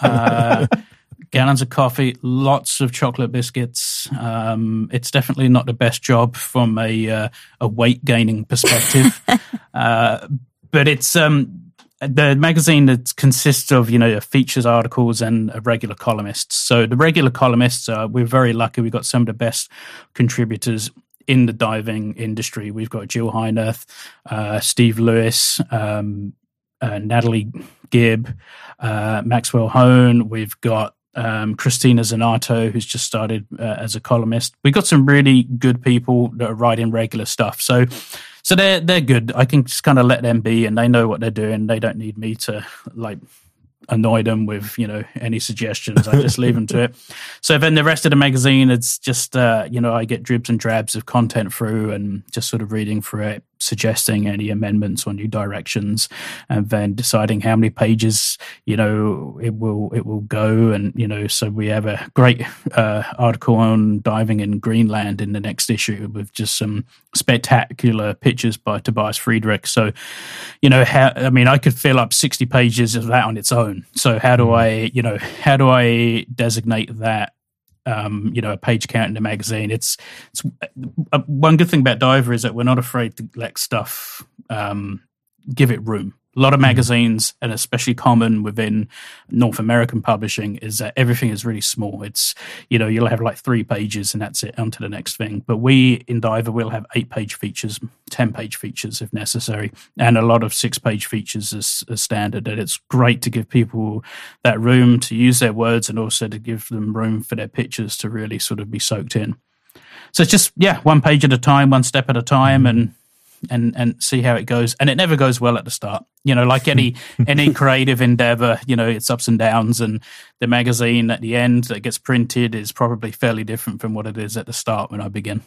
Uh, Gallons of coffee, lots of chocolate biscuits. Um, it's definitely not the best job from a uh, a weight gaining perspective, uh, but it's um, the magazine that consists of, you know, features articles and regular columnists. So the regular columnists, uh, we're very lucky. We've got some of the best contributors in the diving industry. We've got Jill Heinert, uh, Steve Lewis, um, uh, Natalie Gibb, uh, Maxwell Hone. We've got Um, Christina Zanato, who's just started uh, as a columnist. We've got some really good people that are writing regular stuff. So so they're, they're good. I can just kind of let them be, and they know what they're doing. They don't need me to, like, annoy them with, you know, any suggestions. I just leave them to it. So then the rest of the magazine, it's just, uh, you know, I get dribs and drabs of content through and just sort of reading through it, suggesting any amendments or new directions, and then deciding how many pages, you know, it will it will go. And, you know, so we have a great uh, article on diving in Greenland in the next issue with just some spectacular pictures by Tobias Friedrich. So, you know, how, I mean, I could fill up sixty pages of that on its own. So how do I, you know, how do I designate that? Um, you know, a page count in the magazine. It's, it's uh, one good thing about Diver is that we're not afraid to let stuff um, give it room. A lot of magazines, and especially common within North American publishing, is that everything is really small. It's, you know, you'll have like three pages and that's it, on to the next thing. But we in Diver will have eight-page features, ten-page features if necessary, and a lot of six-page features as, as standard. And it's great to give people that room to use their words and also to give them room for their pictures to really sort of be soaked in. So it's just, yeah, one page at a time, one step at a time, and and and see how it goes. And it never goes well at the start. You know, like any any creative endeavor, you know, it's ups and downs, and the magazine at the end that gets printed is probably fairly different from what it is at the start when I begin.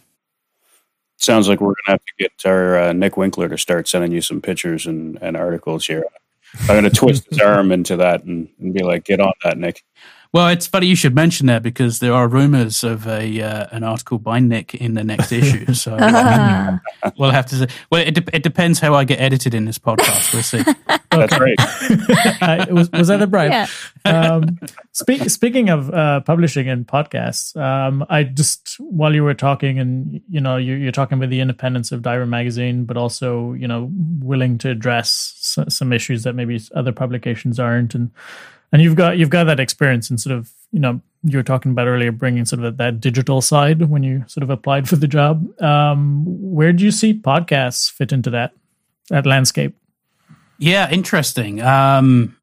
Sounds like we're going to have to get our uh, Nick Winkler to start sending you some pictures and, and articles here. I'm going to twist his arm into that and, and be like, get on that, Nick. Well, it's funny you should mention that because there are rumors of a uh, an article by Nick in the next issue. So uh, we'll have to see. Well, it, de- it depends how I get edited in this podcast. We'll see. That's right. uh, was, was that a bribe? Yeah. Um, speak, speaking of uh, publishing and podcasts, um, I just, while you were talking and, you know, you, you're talking about the independence of Diver Magazine, but also, you know, willing to address s- some issues that maybe other publications aren't. And And you've got you've got that experience in sort of, you know, you were talking about earlier, bringing sort of that digital side when you sort of applied for the job. Um, where do you see podcasts fit into that that landscape? Yeah, interesting. Um,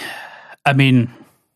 I mean,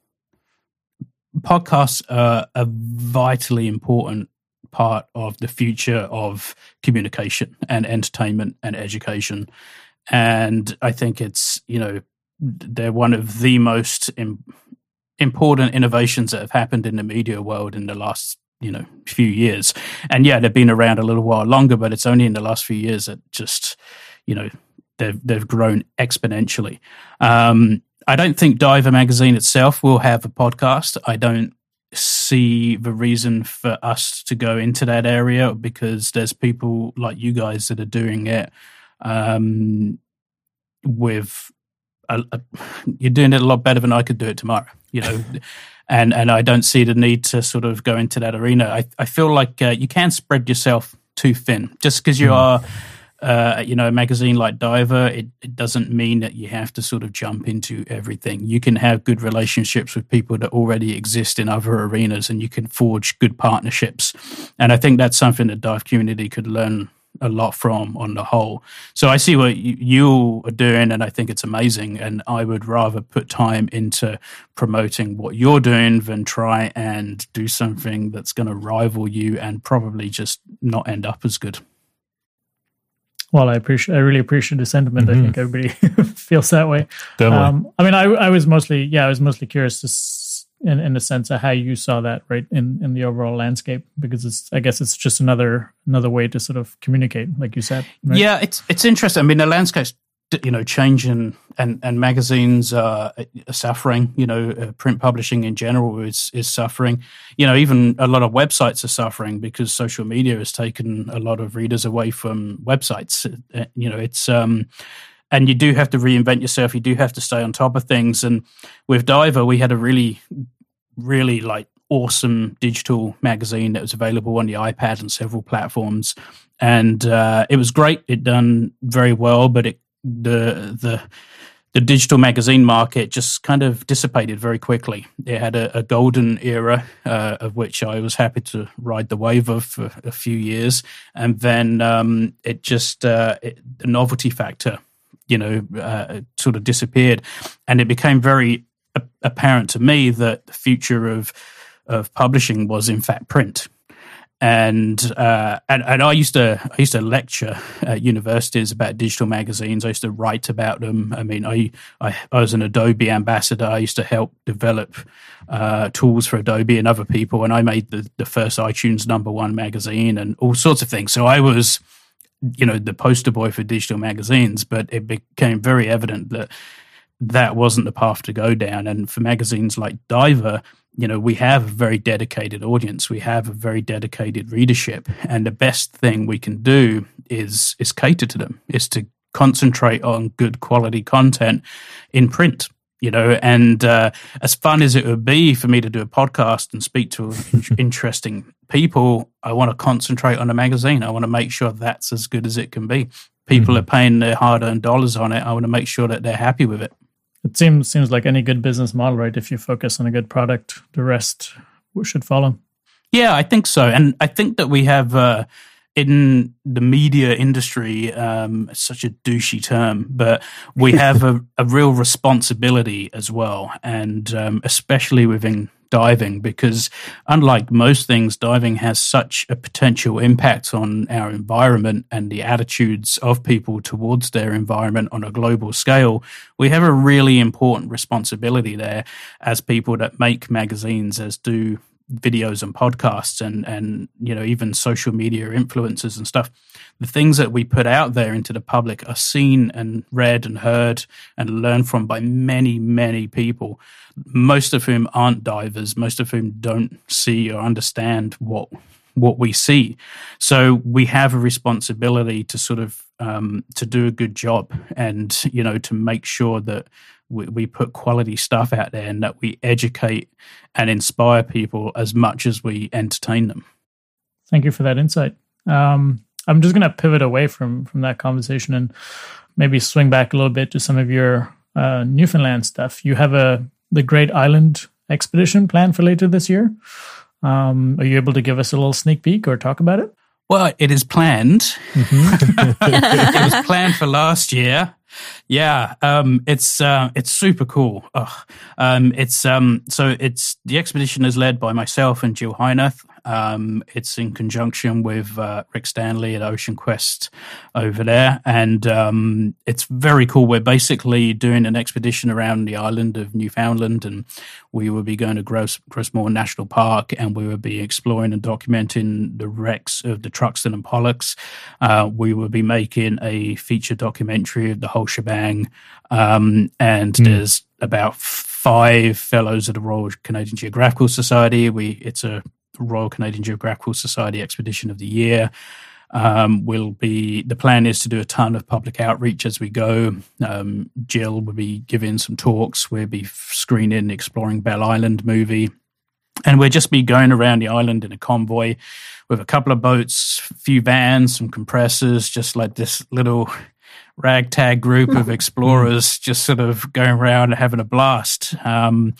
podcasts are a vitally important part of the future of communication and entertainment and education. And I think it's, you know, they're one of the most im- important innovations that have happened in the media world in the last, you know, few years. And yeah, they've been around a little while longer, but it's only in the last few years that just, you know, they've they've grown exponentially. Um, I don't think Diver Magazine itself will have a podcast. I don't see the reason for us to go into that area because there's people like you guys that are doing it um, with a, a, you're doing it a lot better than I could do it tomorrow, you know. and and I don't see the need to sort of go into that arena. I I feel like uh, you can't spread yourself too thin just because you mm. are. Uh, you know, a magazine like Diver, it, it doesn't mean that you have to sort of jump into everything. You can have good relationships with people that already exist in other arenas and you can forge good partnerships. And I think that's something the dive community could learn a lot from on the whole. So I see what you, you are doing and I think it's amazing. And I would rather put time into promoting what you're doing than try and do something that's going to rival you and probably just not end up as good. Well, I appreciate. I really appreciate the sentiment. Mm-hmm. I think everybody feels that way. Definitely. Um, I mean, I, I was mostly, yeah, I was mostly curious to, s- in in the sense of how you saw that, right, in, in the overall landscape, because it's, I guess, it's just another another way to sort of communicate, like you said. Right? Yeah, it's it's interesting. I mean, the landscape's, you know, changing, and and magazines are suffering. You know, uh, print publishing in general is is suffering. You know, even a lot of websites are suffering because social media has taken a lot of readers away from websites. Uh, you know, it's um, and you do have to reinvent yourself. You do have to stay on top of things. And with Diver, we had a really, really like awesome digital magazine that was available on the iPad and several platforms, and uh, it was great. It done very well, but it the the the digital magazine market just kind of dissipated very quickly. It had a, a golden era uh, of which I was happy to ride the wave of for a few years, and then um, it just uh, it, the novelty factor, you know, uh, sort of disappeared, and it became very a- apparent to me that the future of of publishing was in fact print. And, uh, and and I used to I used to lecture at universities about digital magazines. I used to write about them. I mean, I I, I was an Adobe ambassador. I used to help develop uh, tools for Adobe and other people. And I made the, the first iTunes number one magazine and all sorts of things. So I was, you know, the poster boy for digital magazines. But it became very evident that that wasn't the path to go down. And for magazines like Diver, you know, we have a very dedicated audience. We have a very dedicated readership. And the best thing we can do is is cater to them, is to concentrate on good quality content in print, you know. And uh, as fun as it would be for me to do a podcast and speak to interesting people, I want to concentrate on a magazine. I want to make sure that's as good as it can be. People mm-hmm. are paying their hard-earned dollars on it. I want to make sure that they're happy with it. It seems seems like any good business model, right? If you focus on a good product, the rest should follow. Yeah, I think so. And I think that we have, uh, in the media industry, um, it's such a douchey term, but we have a, a real responsibility as well. And um, especially within diving, because unlike most things, diving has such a potential impact on our environment and the attitudes of people towards their environment on a global scale. We have a really important responsibility there as people that make magazines, as do videos and podcasts and, and, you know, even social media influencers and stuff. The things that we put out there into the public are seen and read and heard and learned from by many, many people, most of whom aren't divers, most of whom don't see or understand what what we see. So we have a responsibility to sort of um, to do a good job and, you know, to make sure that we, we put quality stuff out there and that we educate and inspire people as much as we entertain them. Thank you for that insight. Um, I'm just going to pivot away from from that conversation and maybe swing back a little bit to some of your uh, Newfoundland stuff. You have a the Great Island expedition planned for later this year. Um, are you able to give us a little sneak peek or talk about it? Well, it is planned. Mm-hmm. It was planned for last year. Yeah, um, it's uh, it's super cool. Um, it's um, so it's the expedition is led by myself and Jill Heineth. Um, it's in conjunction with uh, Rick Stanley at Ocean Quest over there, and um, it's very cool. We're basically doing an expedition around the island of Newfoundland, and we will be going to Gross, Grossmoor National Park, and we will be exploring and documenting the wrecks of the Truxtun and Pollux. Uh, we will be making a feature documentary of the whole shebang, um, and mm. there's about five fellows of the Royal Canadian Geographical Society. We it's a Royal Canadian Geographical Society Expedition of the Year. Um, we'll be the plan is to do a ton of public outreach as we go. Um, Jill will be giving some talks. We'll be screening the Exploring Bell Island movie, and we'll just be going around the island in a convoy with a couple of boats, a few vans, some compressors, just like this little ragtag group of explorers just sort of going around and having a blast. Um,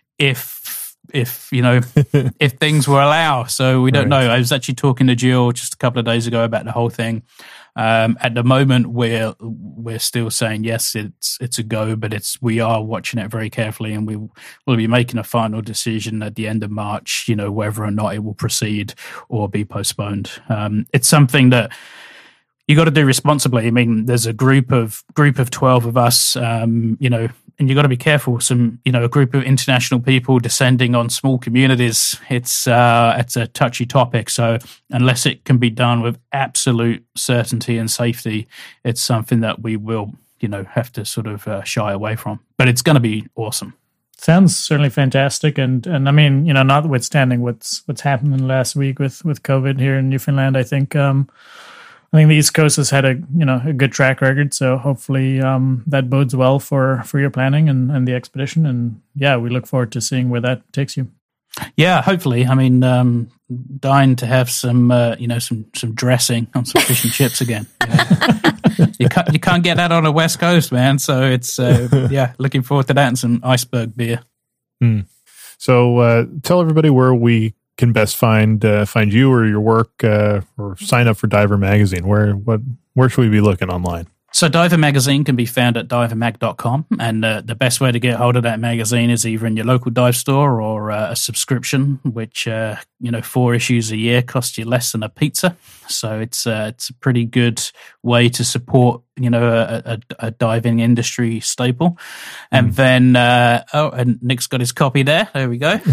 if if you know if things will allow, so we don't right. know. I was actually talking to Jill just a couple of days ago about the whole thing. Um, at the moment, we're we're still saying yes, it's it's a go, but it's we are watching it very carefully, and we will be making a final decision at the end of March. You know, whether or not it will proceed or be postponed. Um, it's something that you got to do responsibly. I mean, there's a group of group of twelve of us, um, you know, and you got to be careful. Some, you know, a group of international people descending on small communities. It's uh, it's a touchy topic. So unless it can be done with absolute certainty and safety, it's something that we will, you know, have to sort of uh, shy away from. But it's going to be awesome. Sounds certainly fantastic, and and I mean, you know, notwithstanding what's what's happened last week with with COVID here in Newfoundland, I think. Um, I think the East Coast has had a you know a good track record, so hopefully um, that bodes well for, for your planning and, and the expedition. And yeah, we look forward to seeing where that takes you. Yeah, hopefully. I mean, um, dying to have some uh, you know some some dressing on some fish and chips again. You know? you can't you can't get that on the West Coast, man. So it's uh, yeah, looking forward to that and some iceberg beer. Mm. So uh, tell everybody where we can best find uh, find you or your work, uh, or sign up for Diver Magazine. Where what where should we be looking online? So Diver Magazine can be found at diver mag dot com, and uh, the best way to get hold of that magazine is either in your local dive store or uh, a subscription, which uh, you know four issues a year costs you less than a pizza. So it's uh, it's a pretty good way to support you know a, a, a diving industry staple. And mm. then uh, oh, and Nick's got his copy there. There we go.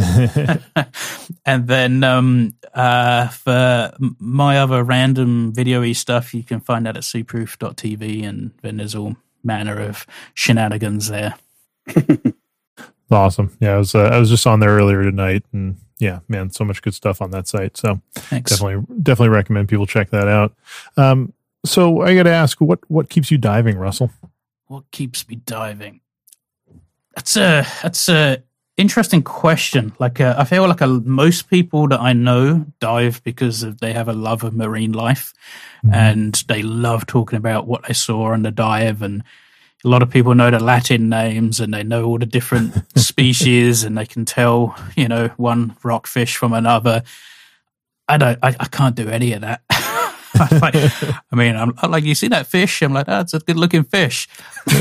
And then um, uh, for my other random video-y stuff, you can find that at seaproof dot t v. And then there's all manner of shenanigans there. Awesome. Yeah, I was uh, I was just on there earlier tonight, and yeah, man, so much good stuff on that site. So Thanks. definitely definitely recommend people check that out. Um, so I got to ask, what what keeps you diving, Russell? What keeps me diving? That's a that's a interesting question. Like uh, I feel like a, most people that I know dive because of, they have a love of marine life, mm-hmm. and they love talking about what they saw on the dive. And a lot of people know the Latin names, and they know all the different species, and they can tell, you know, one rockfish from another. I don't. I, I can't do any of that. Like, I mean, I'm, I'm like, you see that fish? I'm like, oh, it's a good looking fish.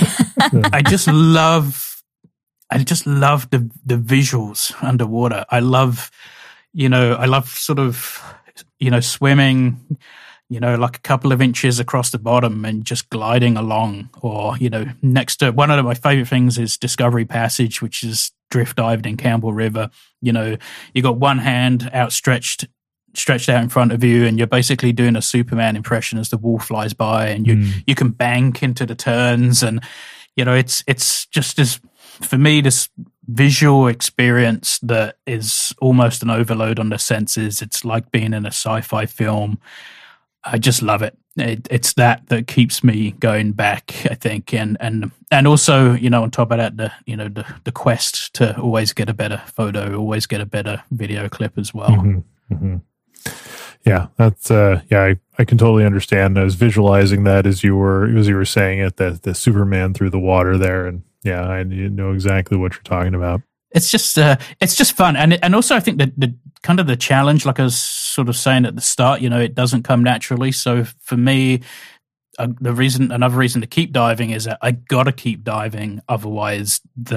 I just love. I just love the the visuals underwater. I love, you know, I love sort of, you know, swimming, you know, like a couple of inches across the bottom and just gliding along. Or, you know, next to one of my favorite things is Discovery Passage, which is drift dived in Campbell River. You know, you got one hand outstretched, stretched out in front of you, and you're basically doing a Superman impression as the wall flies by, and you mm. you can bank into the turns, and you know, it's it's just as for me, this visual experience that is almost an overload on the senses. It's like being in a sci-fi film. I just love it. it. It's that that keeps me going back, I think, and and and also, you know, on top of that, the you know the the quest to always get a better photo, always get a better video clip as well. Mm-hmm. Mm-hmm. Yeah, that's uh, yeah, I, I can totally understand. I was visualizing that as you were as you were saying it, that the Superman through the water there, and yeah, I know exactly what you're talking about. It's just uh, it's just fun, and and also I think that the kind of the challenge, like I was sort of saying at the start, you know, it doesn't come naturally. So for me, uh, the reason, another reason to keep diving is that I got to keep diving, otherwise that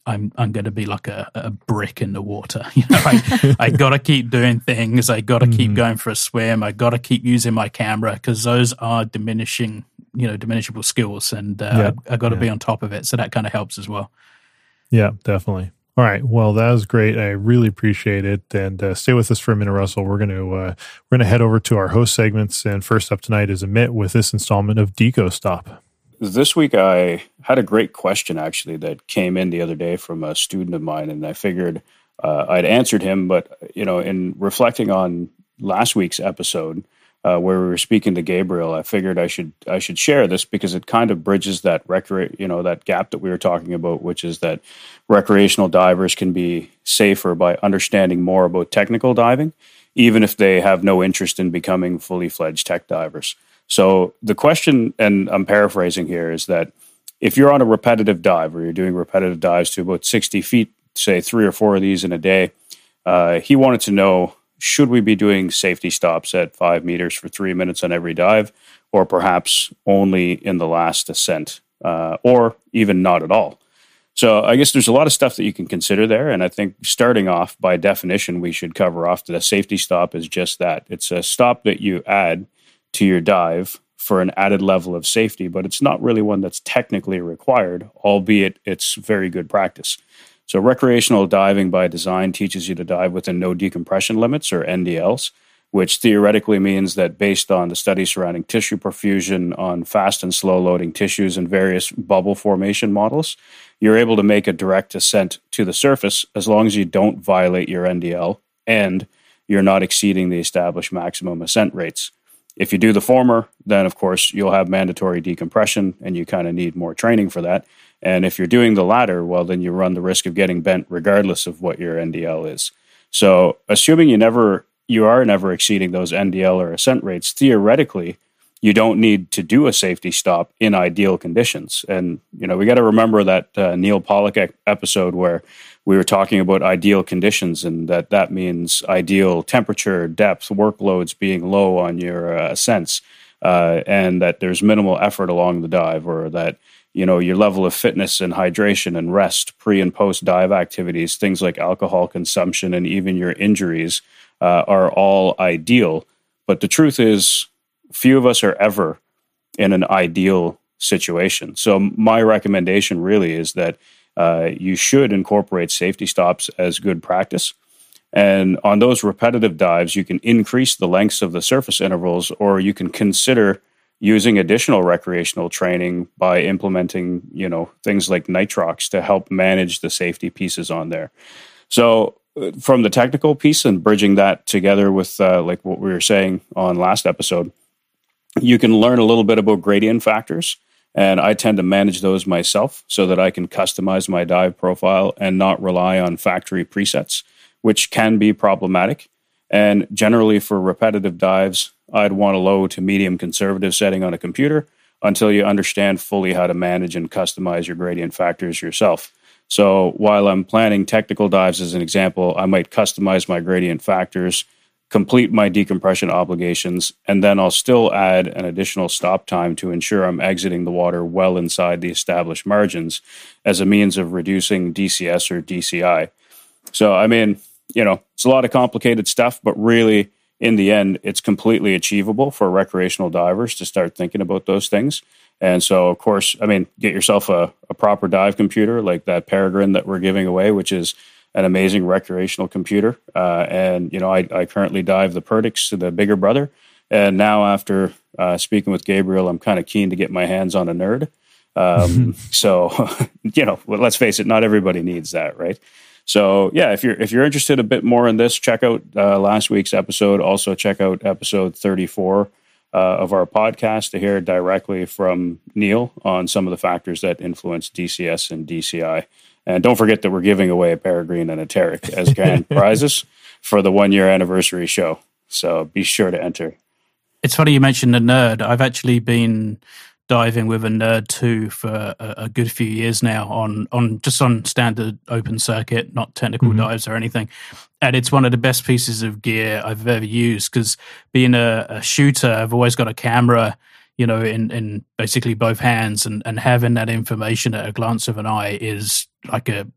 I'm I'm going to be like a, a brick in the water. You know, I, I got to keep doing things. I got to mm-hmm. keep going for a swim. I got to keep using my camera because those are diminishing, you know, diminishable skills, and uh, yeah. I, I got to yeah. be on top of it. So that kind of helps as well. Yeah, definitely. All right. Well, that was great. I really appreciate it. And uh, stay with us for a minute, Russell. We're going to uh, we're going to head over to our host segments. And first up tonight is Amit with this installment of Deco Stop. This week, I had a great question actually that came in the other day from a student of mine, and I figured uh, I'd answered him. But you know, in reflecting on last week's episode, Uh, where we were speaking to Gabriel, I figured I should I should share this because it kind of bridges that recre- you know that gap that we were talking about, which is that recreational divers can be safer by understanding more about technical diving, even if they have no interest in becoming fully fledged tech divers. So the question, and I'm paraphrasing here, is that if you're on a repetitive dive or you're doing repetitive dives to about sixty feet, say three or four of these in a day, uh, he wanted to know, should we be doing safety stops at five meters for three minutes on every dive, or perhaps only in the last ascent, uh, or even not at all? So I guess there's a lot of stuff that you can consider there. And I think starting off, by definition, we should cover off that a safety stop is just that. It's a stop that you add to your dive for an added level of safety, but it's not really one that's technically required, albeit it's very good practice. So recreational diving by design teaches you to dive within no decompression limits, or N D Ls, which theoretically means that based on the studies surrounding tissue perfusion on fast and slow loading tissues and various bubble formation models, you're able to make a direct ascent to the surface as long as you don't violate your N D L and you're not exceeding the established maximum ascent rates. If you do the former, then of course you'll have mandatory decompression and you kind of need more training for that. And if you're doing the latter, well, then you run the risk of getting bent regardless of what your N D L is. So assuming you never, you are never exceeding those N D L or ascent rates, theoretically, you don't need to do a safety stop in ideal conditions. And, you know, we got to remember that uh, Neil Pollock e- episode where we were talking about ideal conditions, and that that means ideal temperature, depth, workloads being low on your uh, ascents, uh, and that there's minimal effort along the dive, or that, you know, your level of fitness and hydration and rest, pre and post dive activities, things like alcohol consumption and even your injuries uh, are all ideal. But the truth is, few of us are ever in an ideal situation. So my recommendation really is that uh, you should incorporate safety stops as good practice. And on those repetitive dives, you can increase the lengths of the surface intervals, or you can consider using additional recreational training by implementing, you know, things like nitrox to help manage the safety pieces on there. So from the technical piece and bridging that together with uh, like what we were saying on last episode, you can learn a little bit about gradient factors. And I tend to manage those myself so that I can customize my dive profile and not rely on factory presets, which can be problematic. And generally for repetitive dives, I'd want a low to medium conservative setting on a computer until you understand fully how to manage and customize your gradient factors yourself. So while I'm planning technical dives as an example, I might customize my gradient factors, complete my decompression obligations, and then I'll still add an additional stop time to ensure I'm exiting the water well inside the established margins as a means of reducing D C S or D C I. So, I mean, you know, it's a lot of complicated stuff, but really, in the end, it's completely achievable for recreational divers to start thinking about those things. And so, of course, I mean, get yourself a, a proper dive computer like that Peregrine that we're giving away, which is an amazing recreational computer. Uh, and, you know, I, I currently dive the Perdix to the bigger brother. And now after uh, speaking with Gabriel, I'm kind of keen to get my hands on a Nerd. Um, so, you know, well, let's face it, not everybody needs that, right? So, yeah, if you're if you're interested a bit more in this, check out uh, last week's episode. Also, check out episode thirty-four uh, of our podcast to hear directly from Neil on some of the factors that influence D C S and D C I. And don't forget that we're giving away a Peregrine and a Terric as grand prizes for the one-year anniversary show. So be sure to enter. It's funny you mentioned the Nerd. I've actually been diving with a Nerd two for a, a good few years now on, on just on standard open circuit, not technical mm-hmm. dives or anything. And it's one of the best pieces of gear I've ever used because being a, a shooter, I've always got a camera, you know, in, in basically both hands, and, and having that information at a glance of an eye is like a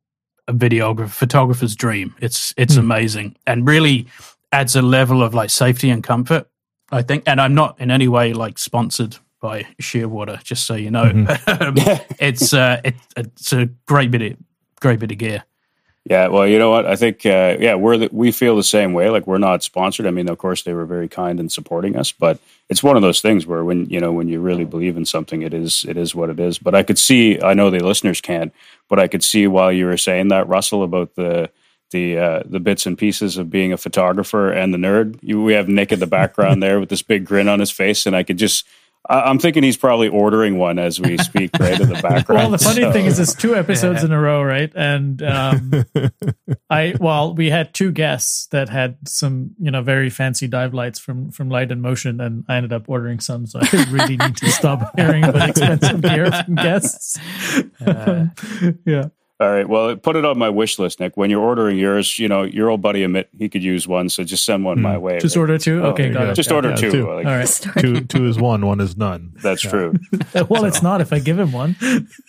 a videographer, photographer's dream. It's it's mm. amazing and really adds a level of like safety and comfort, I think. And I'm not in any way like sponsored by Shearwater, just so you know. Mm-hmm. it's uh, it, it's a great bit of great bit of gear. Yeah, well, you know what? I think, uh, yeah, we're the, we feel the same way. Like, we're not sponsored. I mean, of course, they were very kind in supporting us, but it's one of those things where when you know when you really believe in something, it is it is what it is. But I could see, I know the listeners can't, but I could see while you were saying that, Russell, about the the uh, the bits and pieces of being a photographer and the nerd. You, we have Nick in the background there with this big grin on his face, and I could just. I'm thinking he's probably ordering one as we speak, right, in the background. Well, the funny so. thing is, it's two episodes yeah. in a row, right? And um, I, well, we had two guests that had some, you know, very fancy dive lights from from Light and Motion, and I ended up ordering some. So I really need to stop hearing about expensive gear from guests. Uh, yeah. All right. Well, put it on my wish list, Nick. When you're ordering yours, you know, your old buddy Amit, he could use one, so just send one mm. my way. Just right? order two? Oh, okay, got it. Just yeah, order yeah, two. two. Like, all right. two, two is one, one is none. That's yeah. true. Well, so. It's not if I give him one.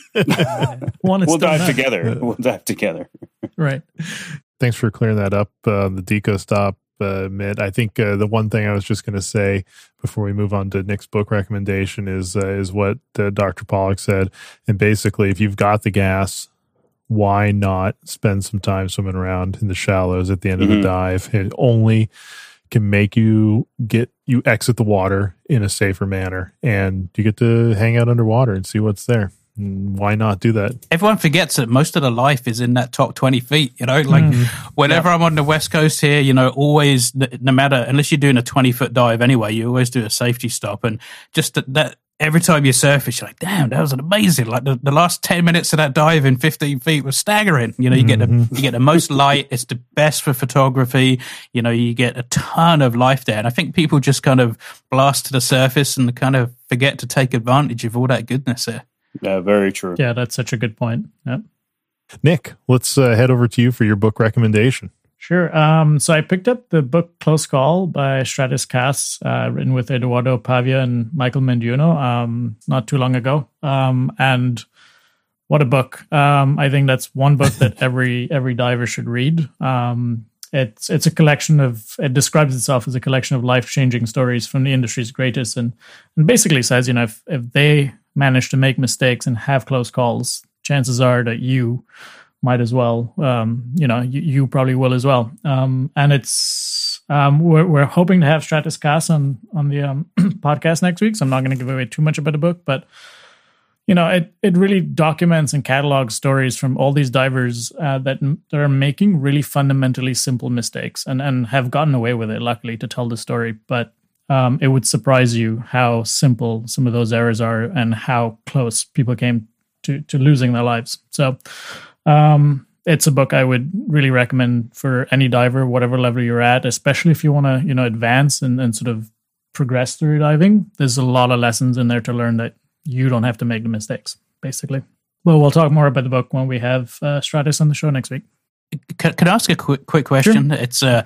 one is we'll dive none. together. We'll dive together. Right. Thanks for clearing that up, uh, the Deco Stop, uh, Mitt. I think uh, the one thing I was just going to say before we move on to Nick's book recommendation is uh, is what uh, Doctor Pollock said. And basically, if you've got the gas, why not spend some time swimming around in the shallows at the end mm-hmm. of the dive? It only can make you get you exit the water in a safer manner, and you get to hang out underwater and see what's there. And why not do that? Everyone forgets that most of the life is in that top twenty feet. You know, like mm. whenever yeah. I'm on the West Coast here, you know, always, no matter, unless you're doing a twenty foot dive anyway, you always do a safety stop. And just that, that every time you surface, you're like, damn, that was amazing. Like the, the last ten minutes of that dive in fifteen feet was staggering. You know, you get mm-hmm. the, you get the most light. It's the best for photography. You know, you get a ton of life there. And I think people just kind of blast to the surface and kind of forget to take advantage of all that goodness there. Yeah, very true. Yeah, that's such a good point. Yep. Nick, let's uh, head over to you for your book recommendation. Sure. Um, so I picked up the book Close Call by Stratis Cass, uh, written with Eduardo Pavia and Michael Mendiuno, um, not too long ago. Um, and what a book. Um, I think that's one book that every every diver should read. Um, it's it's a collection of, it describes itself as a collection of life-changing stories from the industry's greatest, and, and basically says, you know, if, if they manage to make mistakes and have close calls, chances are that you might as well, um, you know, you, you probably will as well. Um, and it's, um, we're, we're hoping to have Stratis Cass on, on the um, podcast next week. So I'm not going to give away too much about the book, but, you know, it, it really documents and catalogs stories from all these divers uh, that, that are making really fundamentally simple mistakes and, and have gotten away with it, luckily, to tell the story. But um, it would surprise you how simple some of those errors are and how close people came to, to losing their lives. So, Um, it's a book I would really recommend for any diver, whatever level you're at, especially if you want to, you know, advance and, and sort of progress through diving. There's a lot of lessons in there to learn that you don't have to make the mistakes, basically. Well, we'll talk more about the book when we have uh, Stratis on the show next week. Can, can I ask a quick, quick question? Sure. It's uh,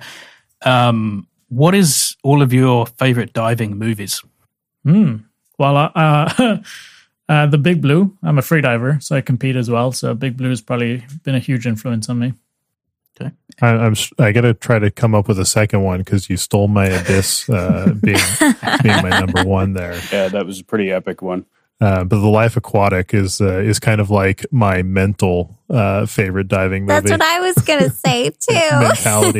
um, what is all of your favorite diving movies? Hmm. Well, uh, Uh, the Big Blue. I'm a free diver, so I compete as well. So Big Blue has probably been a huge influence on me. Okay, I, I'm. I got to try to come up with a second one because you stole my Abyss uh, being being my number one there. Yeah, that was a pretty epic one. Uh, but The Life Aquatic is uh, is kind of like my mental uh, favorite diving movie. That's what I was gonna say too. Mentality.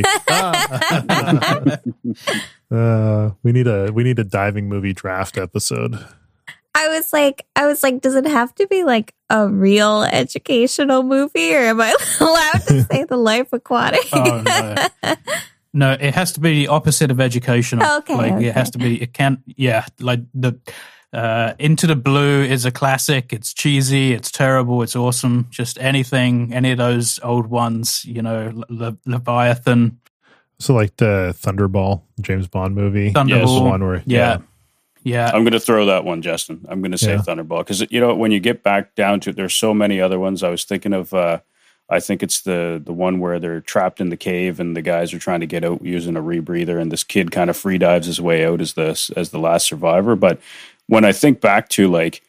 uh, we need a we need a diving movie draft episode. I was like, I was like, does it have to be like a real educational movie, or am I allowed to say The Life Aquatic? Oh no, no, it has to be the opposite of educational. Okay, like okay. It has to be. It can't. Yeah, like the uh, Into the Blue is a classic. It's cheesy. It's terrible. It's awesome. Just anything, any of those old ones. You know, Le- Leviathan. So like the Thunderball, James Bond movie. Thunderball, yes, one where yeah. yeah. Yeah, I'm going to throw that one, Justin. I'm going to say yeah. Thunderball because, you know, when you get back down to it, there's so many other ones. I was thinking of, uh, I think it's the the one where they're trapped in the cave and the guys are trying to get out using a rebreather, and this kid kind of free dives his way out as the as the last survivor. But when I think back to like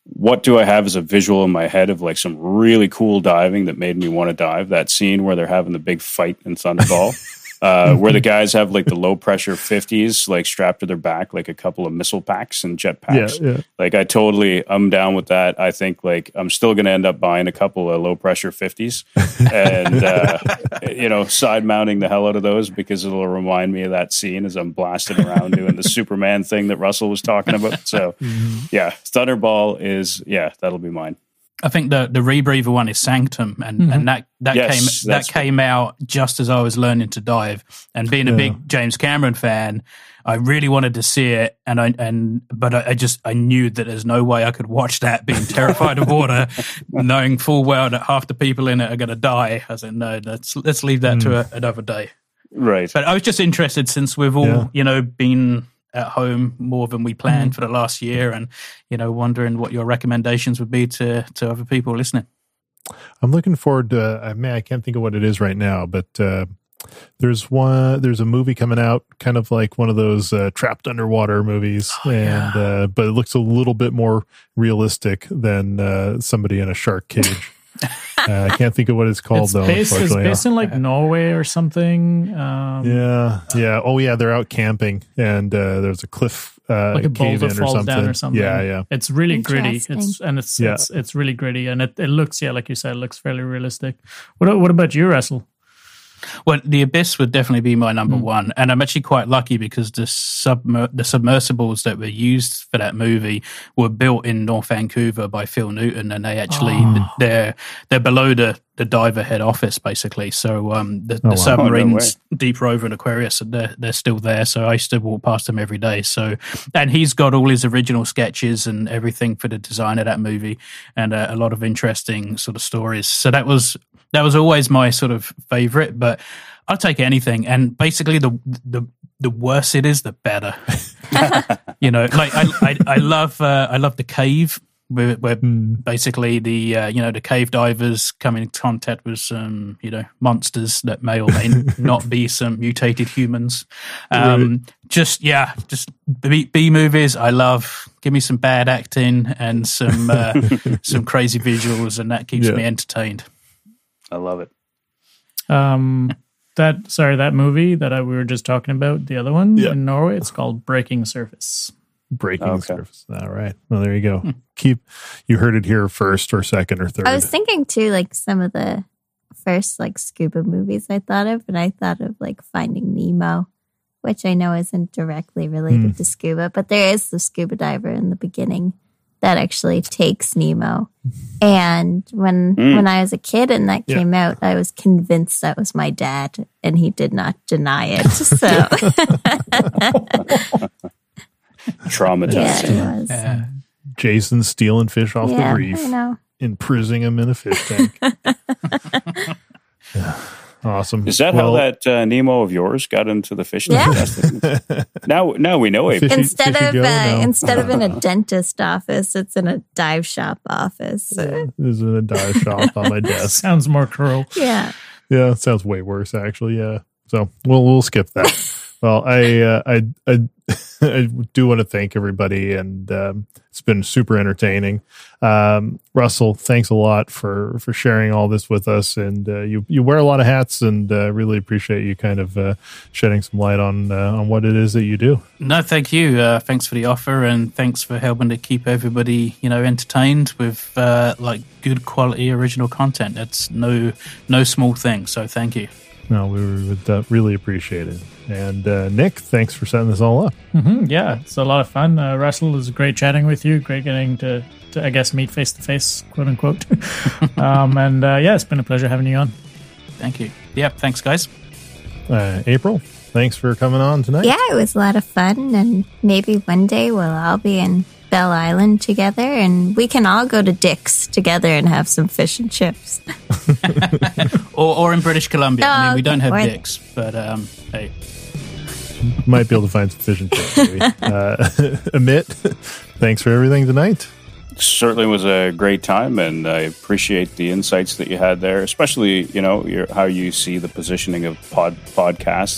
what do I have as a visual in my head of like some really cool diving that made me want to dive? That scene where they're having the big fight in Thunderball. Uh, where the guys have like the low pressure fifties like strapped to their back, like a couple of missile packs and jet packs. Yeah, yeah. Like I totally, I'm down with that. I think like I'm still going to end up buying a couple of low pressure fifties and, uh, you know, side mounting the hell out of those because it'll remind me of that scene as I'm blasting around doing the Superman thing that Russell was talking about. So mm-hmm. yeah, Thunderball is, yeah, that'll be mine. I think the the rebreather one is Sanctum, and, mm-hmm. and that that yes, came that came out just as I was learning to dive. And being a yeah. big James Cameron fan, I really wanted to see it, and I and but I, I just I knew that there's no way I could watch that being terrified of water, knowing full well that half the people in it are going to die. I said no, let's let's leave that mm. to a, another day. Right. But I was just interested since we've all yeah. you know been at home more than we planned mm. for the last year, and you know wondering what your recommendations would be to to other people listening. I'm looking forward to uh, man I can't think of what it is right now, but uh there's one there's a movie coming out kind of like one of those uh, trapped underwater movies. Oh, and yeah. uh but it looks a little bit more realistic than uh somebody in a shark cage. Uh, I can't think of what it's called it's though. Based, it's based in like Norway or something. Um, yeah, yeah. Oh yeah, they're out camping and uh, there's a cliff uh, like a cave boulder in or falls something. down or something. Yeah, yeah. It's really gritty. It's and it's yeah. it's it's really gritty and it, it looks yeah like you said it looks fairly realistic. What what about you, Russell? Well, The Abyss would definitely be my number mm. one, and I'm actually quite lucky because the submer- the submersibles that were used for that movie were built in North Vancouver by Phil Newton, and they actually oh. they're they're below the, the diver head office basically. So um, the, oh, the wow. submarines, oh, no Deep Rover and Aquarius, they're they're still there. So I used to walk past them every day. So and he's got all his original sketches and everything for the design of that movie, and uh, a lot of interesting sort of stories. So that was. That was always my sort of favorite, but I'll take anything. And basically, the the the worse it is, the better. You know, like I I, I love uh, I love The Cave, where, where mm. basically the uh, you know the cave divers come in contact with some you know monsters that may or may not be some mutated humans. Um, right. Just yeah, just B, B movies. I love. Give me some bad acting and some uh, some crazy visuals, and that keeps yeah. me entertained. I love it. Um, that sorry, that movie that I, we were just talking about, the other one yeah. in Norway, it's called Breaking Surface. Breaking okay. Surface. All right. Well, there you go. Hmm. Keep. You heard it here first, or second, or third. I was thinking too, like some of the first like scuba movies I thought of, and I thought of like Finding Nemo, which I know isn't directly related mm. to scuba, but there is the scuba diver in the beginning that actually takes Nemo. And when mm. when I was a kid and that came yeah. out, I was convinced that was my dad, and he did not deny it. So traumatized. Yeah, it was. Uh, Jason stealing fish off yeah, the reef, I know. imprisoning them in a fish tank. Yeah. Awesome. Is that well, how that uh, Nemo of yours got into the fish tank? Yeah. now, now we know it. Fishy, instead fishy of go, uh, no. instead of in a dentist office, it's in a dive shop office. Yeah, this is in a dive shop on my desk. Sounds more cruel. Yeah. Yeah, it sounds way worse actually. Yeah. So we'll we'll skip that. Well, I uh, I I I do want to thank everybody, and um, it's been super entertaining. Um, Russell, thanks a lot for, for sharing all this with us, and uh, you you wear a lot of hats, and uh, really appreciate you kind of uh, shedding some light on uh, on what it is that you do. No, thank you. Uh, thanks for the offer, and thanks for helping to keep everybody you know entertained with uh, like good quality original content. That's no no small thing. So thank you. No, we would uh, really appreciate it. And uh, Nick, thanks for setting this all up. Mm-hmm, yeah, it's a lot of fun. Uh, Russell, it was great chatting with you. Great getting to, to I guess, meet face to face, quote unquote. um, and uh, yeah, it's been a pleasure having you on. Thank you. Yep, thanks, guys. Uh, April, thanks for coming on tonight. Yeah, it was a lot of fun. And maybe one day we'll all be in Bell Island together, and we can all go to Dick's together and have some fish and chips. or, or in British Columbia. Oh, I mean, we don't have or... Dick's, but um, hey. Might be able to find some fish and chips, maybe. uh, Amit, thanks for everything tonight. Certainly was a great time, and I appreciate the insights that you had there, especially, you know, your, how you see the positioning of pod, podcasts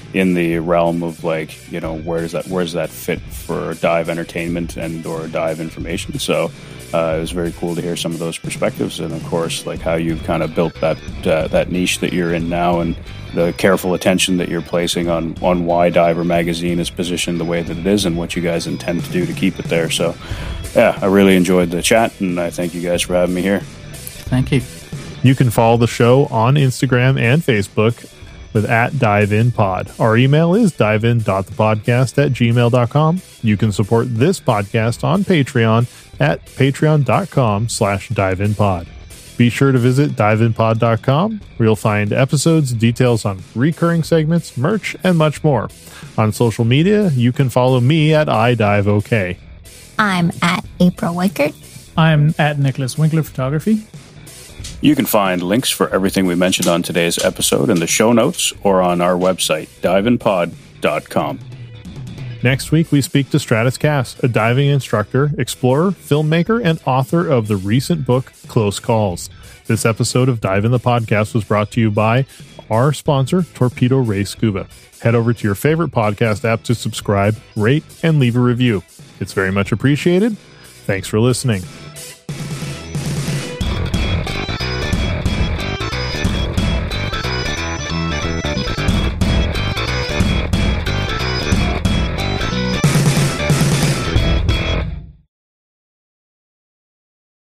in the realm of like, you know, where does that where does that fit for dive entertainment and or dive information. So uh, it was very cool to hear some of those perspectives, and of course, like how you've kind of built that uh, that niche that you're in now, and the careful attention that you're placing on on why Diver Magazine is positioned the way that it is, and what you guys intend to do to keep it there. So, yeah, I really enjoyed the chat, and I thank you guys for having me here. Thank you. You can follow the show on Instagram and Facebook with at DiveInPod. Our email is divein.thepodcast at gmail dot com. You can support this podcast on Patreon at patreon.com slash diveinpod. Be sure to visit diveinpod dot com, where you'll find episodes, details on recurring segments, merch, and much more. On social media, you can follow me at iDiveOK. I'm at April Wickert. I'm at Nicholas Winkler Photography. You can find links for everything we mentioned on today's episode in the show notes or on our website, diveinpod dot com. Next week, we speak to Stratus Cass, a diving instructor, explorer, filmmaker, and author of the recent book, Close Calls. This episode of Dive in the Podcast was brought to you by our sponsor, Torpedo Ray Scuba. Head over to your favorite podcast app to subscribe, rate, and leave a review. It's very much appreciated. Thanks for listening.